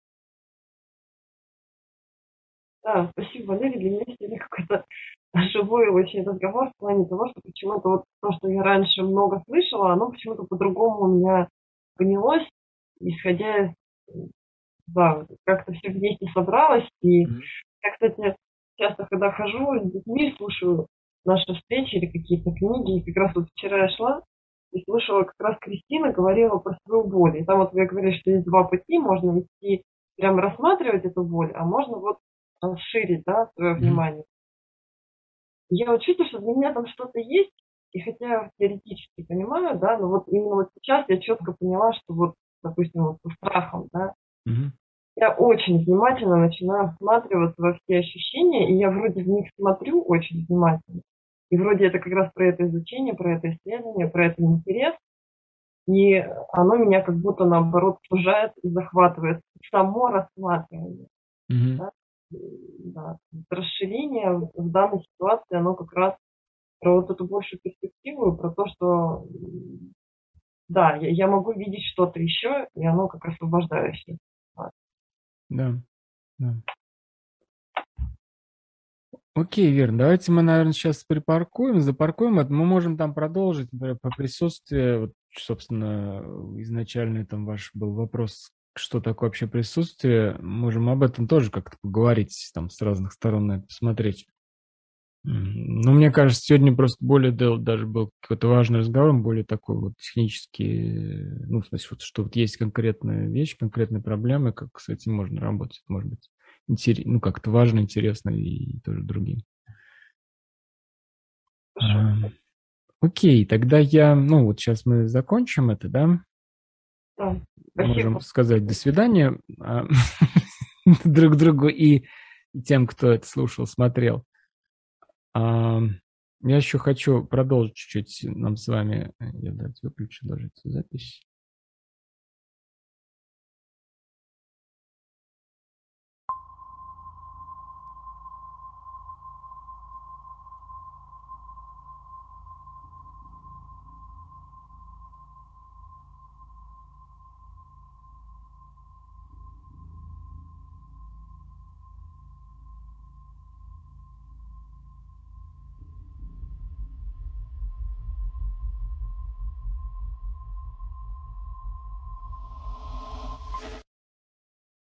Да, спасибо, Валерий. Для меня сегодня какой-то живой очень разговор в плане того, что почему-то вот то, что я раньше много слышала, оно почему-то по-другому у меня понялось, исходя из, да, как-то все вместе собралось. И я, кстати, часто, когда хожу с детьми, слушаю наши встречи или какие-то книги, и как раз вот вчера я шла и слушала, как раз Кристина говорила про свою боль. И там вот вы говорили, что есть два пути, можно идти прям рассматривать эту боль, а можно вот расширить, да, свое внимание. Я вот чувствую, что для меня там что-то есть, и хотя я теоретически понимаю, да, но вот именно вот сейчас я четко поняла, что вот, допустим, вот со страхом, да, я очень внимательно начинаю всматриваться во все ощущения, и я вроде в них смотрю очень внимательно. И вроде это как раз про это изучение, про это исследование, про это интерес. И оно меня как будто наоборот сужает и захватывает само рассматривание. Да? Да. расширение в данной ситуации, оно как раз про вот эту большую перспективу, про то, что да, я могу видеть что-то еще, и оно как освобождающее. Да, да. Окей, верно. Давайте мы, наверное, сейчас запаркуем это. Мы можем там продолжить, например, по присутствию. Вот, собственно, изначально там ваш был вопрос, что такое вообще присутствие. Можем об этом тоже как-то поговорить, там, с разных сторон на это посмотреть. Ну, мне кажется, сегодня просто более даже был какой-то важный разговор, более такой вот технический, ну, в смысле, вот, что вот есть конкретная вещь, конкретные проблемы, как с этим можно работать, может быть, ну, как-то важно, интересно и тоже другим. Хорошо. Окей, тогда ну, вот сейчас мы закончим это, да? Да, Можем спасибо. сказать до свидания друг другу и тем, кто это слушал, смотрел. А, Я еще хочу продолжить чуть-чуть нам с вами. Я, давайте выключу даже эту запись.